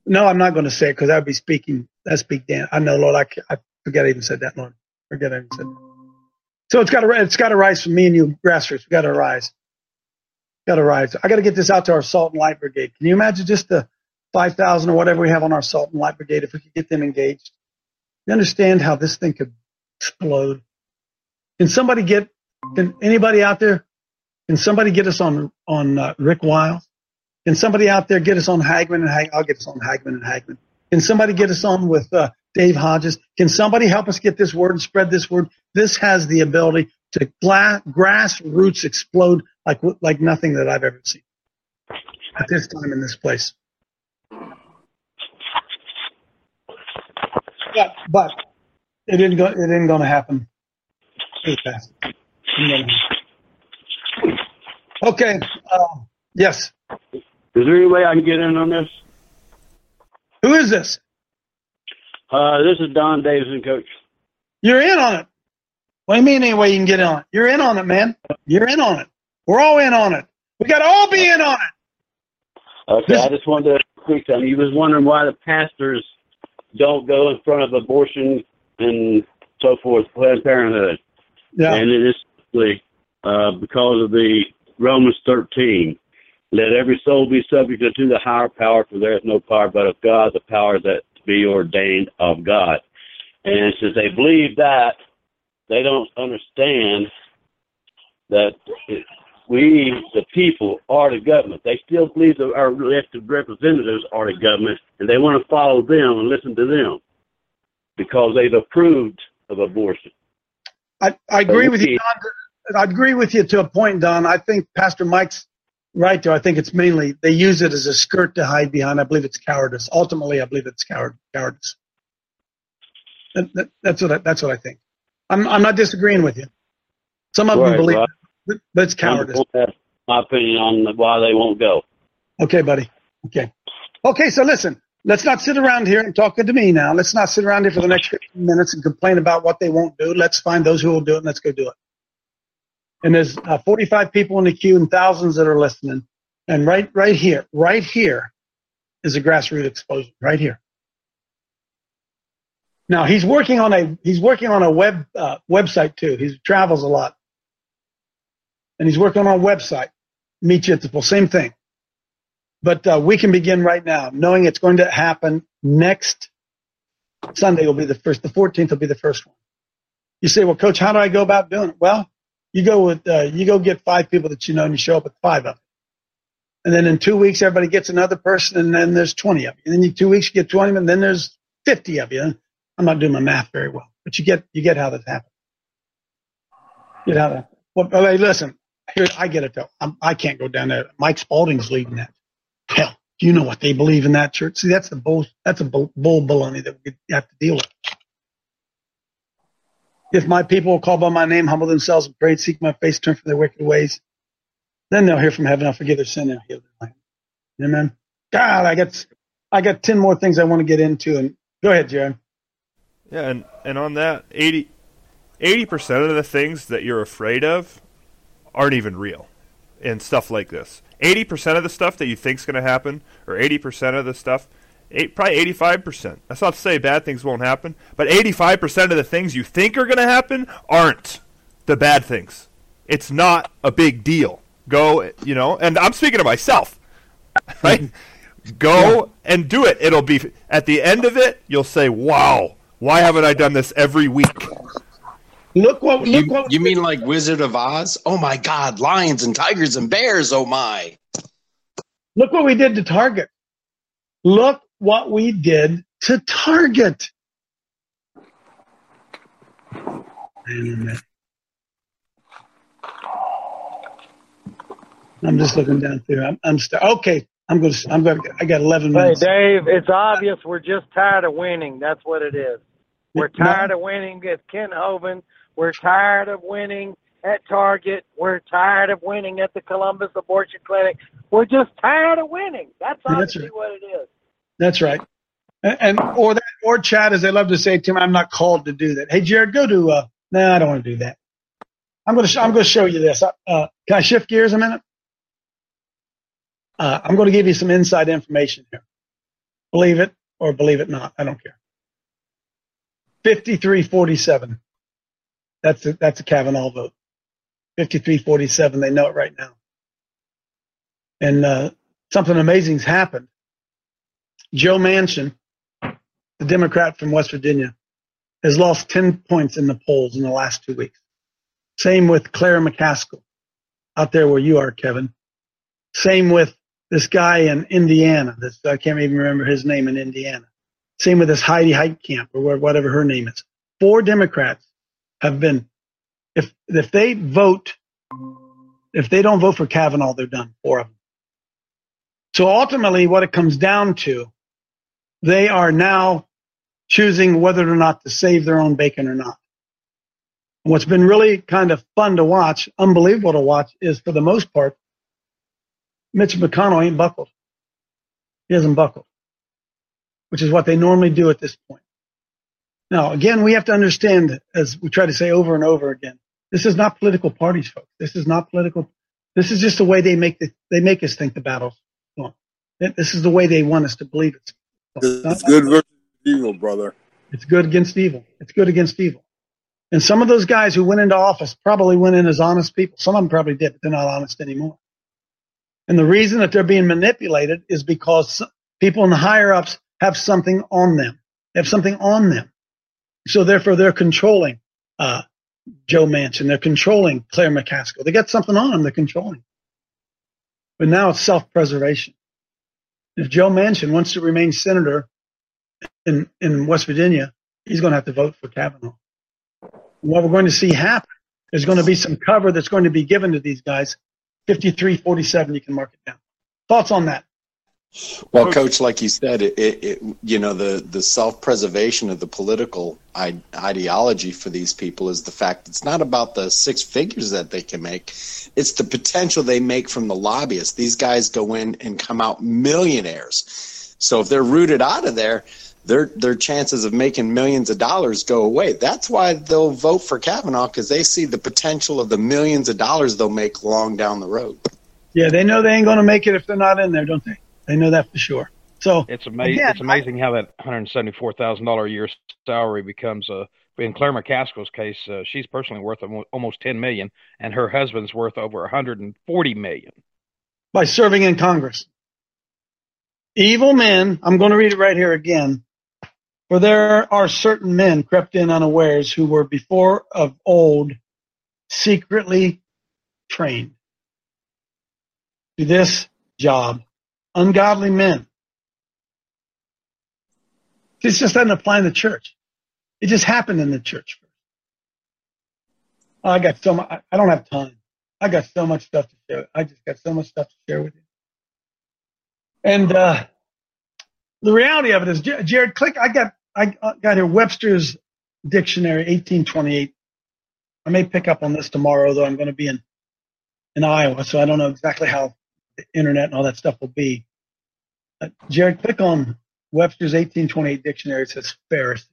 No, I'm not going to say it because I would be speaking. I speak Dan. I know, Lord. I, I forget I even said that, Lord. Forget I even said that. So it's got to it's got to rise from me and you, grassroots. We got to rise. Got to rise. I got to get this out to our Salt and Light Brigade. Can you imagine just the five thousand or whatever we have on our Salt and Light Brigade if we could get them engaged? You understand how this thing could explode? Can somebody get? Can anybody out there? Can somebody get us on on uh, Rick Wiles? Can somebody out there get us on Hagman and Hagman? I'll get us on Hagman and Hagman. Can somebody get us on with uh, Dave Hodges? Can somebody help us get this word and spread this word? This has the ability to gla- grassroots explode like like nothing that I've ever seen at this time in this place. But, but it didn't go. It didn't going to happen too fast. Okay. Uh, yes. Is there any way I can get in on this? Who is this? Uh, this is Don Davison, Coach. You're in on it. What do you mean any way you can get in on it? You're in on it, man. You're in on it. We're all in on it. We got to all be in on it. Okay, this- I just wanted to quick time. You was wondering why the pastors don't go in front of abortion and so forth, Planned Parenthood. Yeah. And it is simply uh, because of the Romans thirteen. Let every soul be subject unto the higher power, for there is no power but of God, the power that be ordained of God. And since they believe that, they don't understand that it, we, the people, are the government. They still believe that our elected representatives are the government, and they want to follow them and listen to them because they've approved of abortion. I, I agree with you, Don. I agree with you to a point, Don. I think Pastor Mike's right there. I think it's mainly they use it as a skirt to hide behind. I believe it's cowardice. Ultimately, I believe it's coward, cowardice. That, that, that's what I, that's what I think. I'm I'm not disagreeing with you. Some of Right, them believe right. it, but it's cowardice. That's my opinion on why they won't go. Okay, buddy. Okay. Okay, so listen. Let's not sit around here and talking to me now. Let's not sit around here for the next fifteen minutes and complain about what they won't do. Let's find those who will do it, and let's go do it. And there's uh, forty-five people in the queue and thousands that are listening. And right, right here, right here is a grassroots explosion. Right here. Now he's working on a he's working on a web uh, website too. He travels a lot, and he's working on a website. Meet you at the same thing. But uh, we can begin right now, knowing it's going to happen next Sunday. Will be the first. The fourteenth will be the first one. You say, well, Coach, how do I go about doing it? Well, you go with uh, you go get five people that you know, and you show up with five of them. And then in two weeks, everybody gets another person, and then there's twenty of you. And then in two weeks, you get twenty, and then there's fifty of you. I'm not doing my math very well, but you get you get how that happens. Get how that. Well, hey, listen. Here, I get it though. I'm, I can't go down there. Mike Spalding's leading that. Hell, do you know what they believe in that church? See, that's the bull. That's a bull, bull baloney that we have to deal with. If my people will call by my name, humble themselves and pray, seek my face, turn from their wicked ways, then they'll hear from heaven. I'll forgive their sin and heal their land. Amen. God, I got, I got ten more things I want to get into. And go ahead, Jared. Yeah, and, and on that, eighty percent of the things that you're afraid of aren't even real and stuff like this. eighty percent of the stuff that you think is going to happen, or eighty percent of the stuff, eight, probably eighty-five percent. That's not to say bad things won't happen, but eighty-five percent of the things you think are going to happen aren't the bad things. It's not a big deal. Go, you know, and I'm speaking to myself, right? Go and do it. It'll be, at the end of it, you'll say, wow, why haven't I done this every week? Look what, look you, what. You mean like Wizard of Oz? Oh my God, lions and tigers and bears, oh my. Look what we did to Target. Look what we did to Target. I'm just looking down through. I'm, I'm st- okay. I'm going to, I'm going to, I got eleven Hey, minutes. Dave, it's obvious we're just tired of winning. That's what it is. We're tired of winning at Ken Hovind. We're tired of winning at Target. We're tired of winning at the Columbus Abortion Clinic. We're just tired of winning. That's Yeah, that's obviously right. what it is. That's right. And, and or that, or Chad, as they love to say to me, I'm not called to do that. Hey, Jared, go to, uh, no, I don't want to do that. I'm going to, sh- I'm going to show you this. Uh, can I shift gears a minute? Uh, I'm going to give you some inside information here. Believe it or believe it not. I don't care. fifty-three forty-seven. That's a, that's a Kavanaugh vote. fifty-three forty-seven. They know it right now. And uh, something amazing's happened. Joe Manchin, the Democrat from West Virginia, has lost ten points in the polls in the last two weeks. Same with Claire McCaskill, out there where you are, Kevin. Same with this guy in Indiana. This I can't even remember his name in Indiana. Same with this Heidi Heitkamp or whatever her name is. Four Democrats have been, if if they vote, if they don't vote for Kavanaugh, they're done. Four of them. So ultimately, what it comes down to, they are now choosing whether or not to save their own bacon or not. And what's been really kind of fun to watch, unbelievable to watch, is for the most part, Mitch McConnell ain't buckled. He hasn't buckled, which is what they normally do at this point. Now, again, we have to understand, as we try to say over and over again, this is not political parties, folks. This is not political. This is just the way they make the, they make us think the battle's going. This is the way they want us to believe it. It's, it's good versus evil, brother. It's good against evil. It's good against evil. And some of those guys who went into office probably went in as honest people. Some of them probably did, but they're not honest anymore. And the reason that they're being manipulated is because people in the higher ups have something on them. They have something on them. So therefore, they're controlling uh, Joe Manchin. They're controlling Claire McCaskill. They got something on them. They're controlling. But now it's self-preservation. If Joe Manchin wants to remain senator in, in West Virginia, he's going to have to vote for Kavanaugh. And what we're going to see happen, there's going to be some cover that's going to be given to these guys. fifty-three forty-seven, you can mark it down. Thoughts on that? Well, Coach, like you said, it, it, it you know, the, the self-preservation of the political I- ideology for these people is the fact it's not about the six figures that they can make. It's the potential they make from the lobbyists. These guys go in and come out millionaires. So if they're rooted out of there, their their chances of making millions of dollars go away. That's why they'll vote for Kavanaugh, because they see the potential of the millions of dollars they'll make long down the road. Yeah, they know they ain't going to make it if they're not in there, don't they? They know that for sure. So it's amazing. It's amazing how that one hundred seventy-four thousand dollars a year salary becomes a. In Claire McCaskill's case, uh, she's personally worth almost ten million dollars, and her husband's worth over one hundred forty million dollars by serving in Congress. Evil men. I'm going to read it right here again. For there are certain men crept in unawares who were before of old secretly trained to this job. Ungodly men. This just doesn't apply in the church. It just happened in the church. Oh, I got so much. I don't have time. I got so much stuff to share. I just got so much stuff to share with you. And uh, the reality of it is, Jared, click. I got I got here Webster's Dictionary, eighteen twenty-eight. I may pick up on this tomorrow, though I'm going to be in in Iowa, so I don't know exactly how the internet and all that stuff will be. Uh, Jared, click on Webster's eighteen twenty-eight dictionary. It says Pharisee.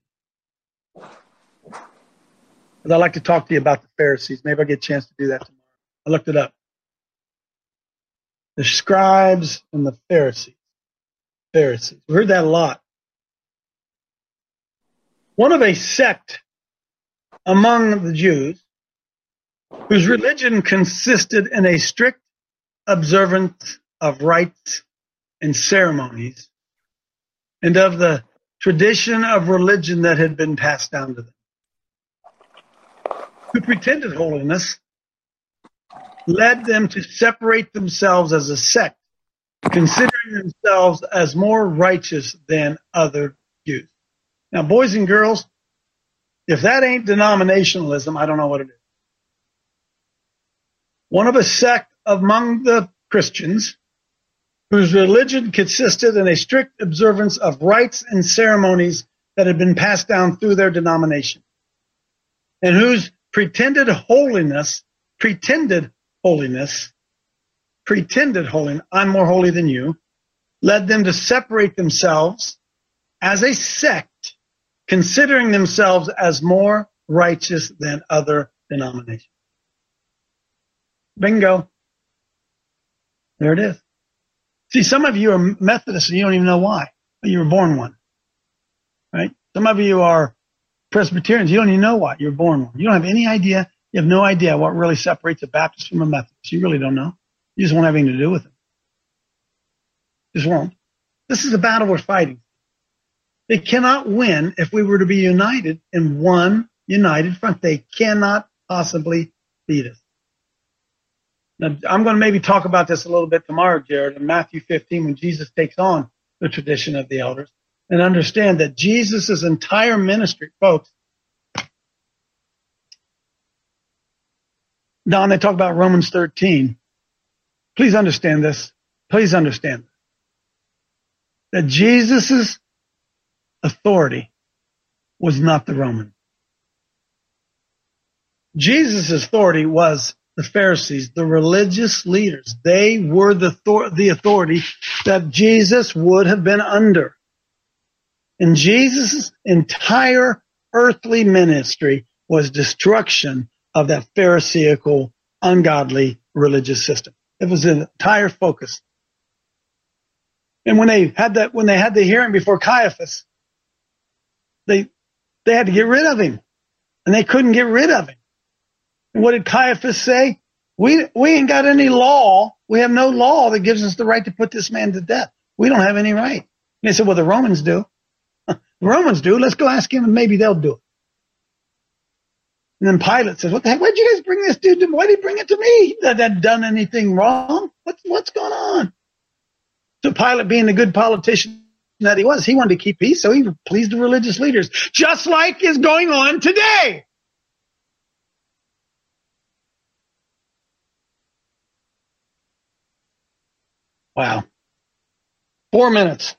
I'd like to talk to you about the Pharisees. Maybe I'll get a chance to do that tomorrow. I looked it up. The scribes and the Pharisees. Pharisees. We heard that a lot. One of a sect among the Jews whose religion consisted in a strict observance of rites and ceremonies and of the tradition of religion that had been passed down to them, who pretended holiness, led them to separate themselves as a sect, considering themselves as more righteous than other Jews. Now, boys and girls, if that ain't denominationalism, I don't know what it is. One of a sect among the Christians whose religion consisted in a strict observance of rites and ceremonies that had been passed down through their denomination, and whose pretended holiness, pretended holiness, pretended holiness, I'm more holy than you, led them to separate themselves as a sect, considering themselves as more righteous than other denominations. Bingo. There it is. See, some of you are Methodists and you don't even know why. You were born one, right? Some of you are Presbyterians. You don't even know what you're born one. You don't have any idea. You have no idea what really separates a Baptist from a Methodist. You really don't know. You just won't have anything to do with it. Just won't. This is the battle we're fighting. They cannot win if we were to be united in one united front. They cannot possibly beat us. Now, I'm going to maybe talk about this a little bit tomorrow, Jared, in Matthew fifteen, when Jesus takes on the tradition of the elders, and understand that Jesus' entire ministry, folks, Don, they talk about Romans thirteen. Please understand this. Please understand that Jesus' authority was not the Roman. Jesus' authority was the Pharisees, the religious leaders. They were the, the authority that Jesus would have been under. And Jesus' entire earthly ministry was destruction of that Pharisaical, ungodly religious system. It was the entire focus. And when they had that, when they had the hearing before Caiaphas, they they had to get rid of him, and they couldn't get rid of him. And what did Caiaphas say? We we ain't got any law. We have no law that gives us the right to put this man to death. We don't have any right. And they said, well, the Romans do. The Romans do. Let's go ask him, and maybe they'll do it. And then Pilate says, what the heck? Why'd you guys bring this dude to me? Why did he bring it to me? That had done anything wrong? What's what's going on? So Pilate, being the good politician that he was, he wanted to keep peace, so he pleased the religious leaders, just like is going on today. Wow. Four minutes.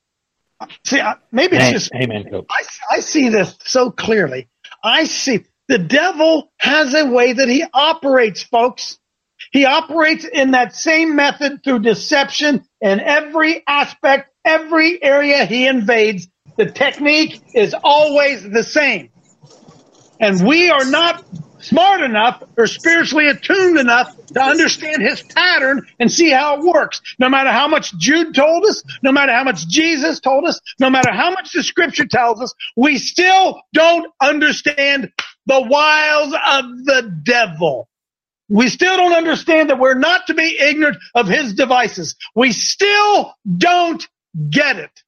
See, maybe it's just, Amen, Coach. I, I see this so clearly. I see the devil has a way that he operates, folks. He operates in that same method through deception in every aspect, every area he invades. The technique is always the same. And we are not smart enough or spiritually attuned enough to understand his pattern and see how it works. No matter how much Jude told us, no matter how much Jesus told us, no matter how much the scripture tells us, we still don't understand the wiles of the devil. We still don't understand that we're not to be ignorant of his devices. We still don't get it.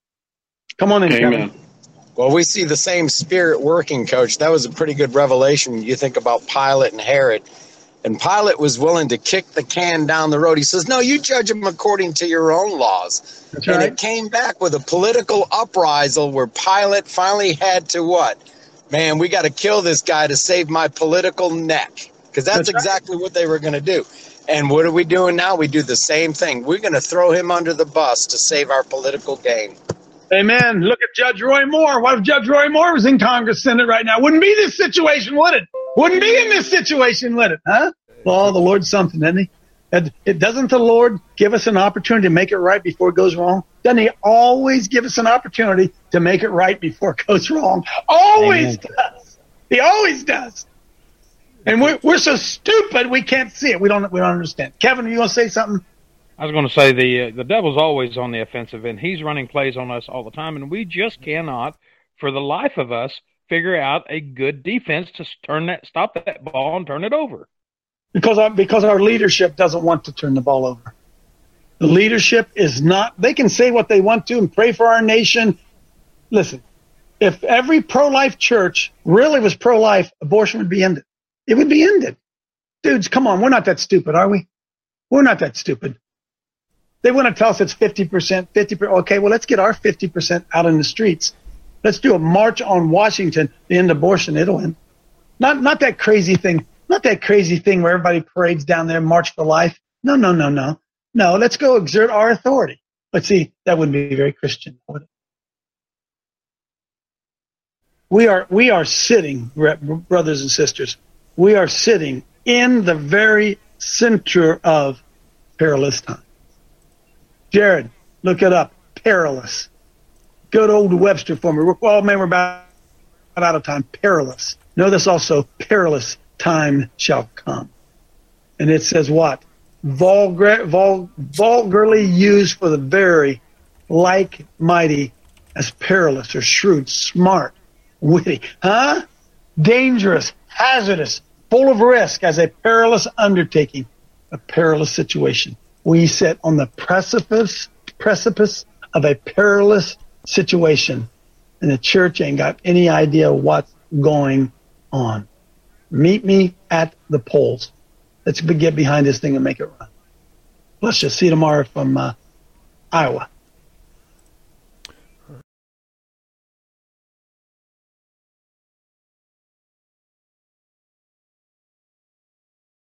Come on in, Amen. Kevin. Well, we see the same spirit working, Coach. That was a pretty good revelation. You think about Pilate and Herod. And Pilate was willing to kick the can down the road. He says, no, you judge them according to your own laws. That's and right. it came back with a political uprisal where Pilate finally had to what? Man, we got to kill this guy to save my political neck. Because that's, that's exactly right. what they were going to do. And what are we doing now? We do the same thing. We're going to throw him under the bus to save our political gain. Amen. Look at Judge Roy Moore. What if Judge Roy Moore was in Congress, Senate right now? Wouldn't be this situation, would it? Wouldn't be in this situation, would it? Huh? Well, the Lord's something, isn't he? And it doesn't the Lord give us an opportunity to make it right before it goes wrong? Doesn't he always give us an opportunity to make it right before it goes wrong? Always Amen. does. He always does. And we're, we're so stupid we can't see it. We don't we don't understand. Kevin, you want to say something? I was going to say the uh, the devil's always on the offensive, and he's running plays on us all the time, and we just cannot, for the life of us, figure out a good defense to turn that, stop that ball and turn it over. Because our, because our leadership doesn't want to turn the ball over. The leadership is not. They can say what they want to and pray for our nation. Listen, if every pro-life church really was pro-life, abortion would be ended. It would be ended. Dudes, come on. We're not that stupid, are we? We're not that stupid. They want to tell us it's fifty percent, fifty percent. Okay, well, let's get our fifty percent out in the streets. Let's do a march on Washington to end abortion. It'll end. Not, not that crazy thing. Not that crazy thing where everybody parades down there, march for life. No, no, no, no. No, let's go exert our authority. But see, that wouldn't be very Christian, would it? We are, we are sitting, brothers and sisters, we are sitting in the very center of perilous time. Jared, look it up. Perilous. Go to Old Webster for me. We're, oh, man, we're about out of time. Perilous. Know this also. Perilous time shall come. And it says what? Vulgar, vul, vulgarly used for the very like mighty as perilous or shrewd, smart, witty, huh? Dangerous, hazardous, full of risk as a perilous undertaking, a perilous situation. We sit on the precipice, precipice of a perilous situation, and the church ain't got any idea what's going on. Meet me at the polls. Let's get behind this thing and make it run. Let's just see you tomorrow from uh, Iowa.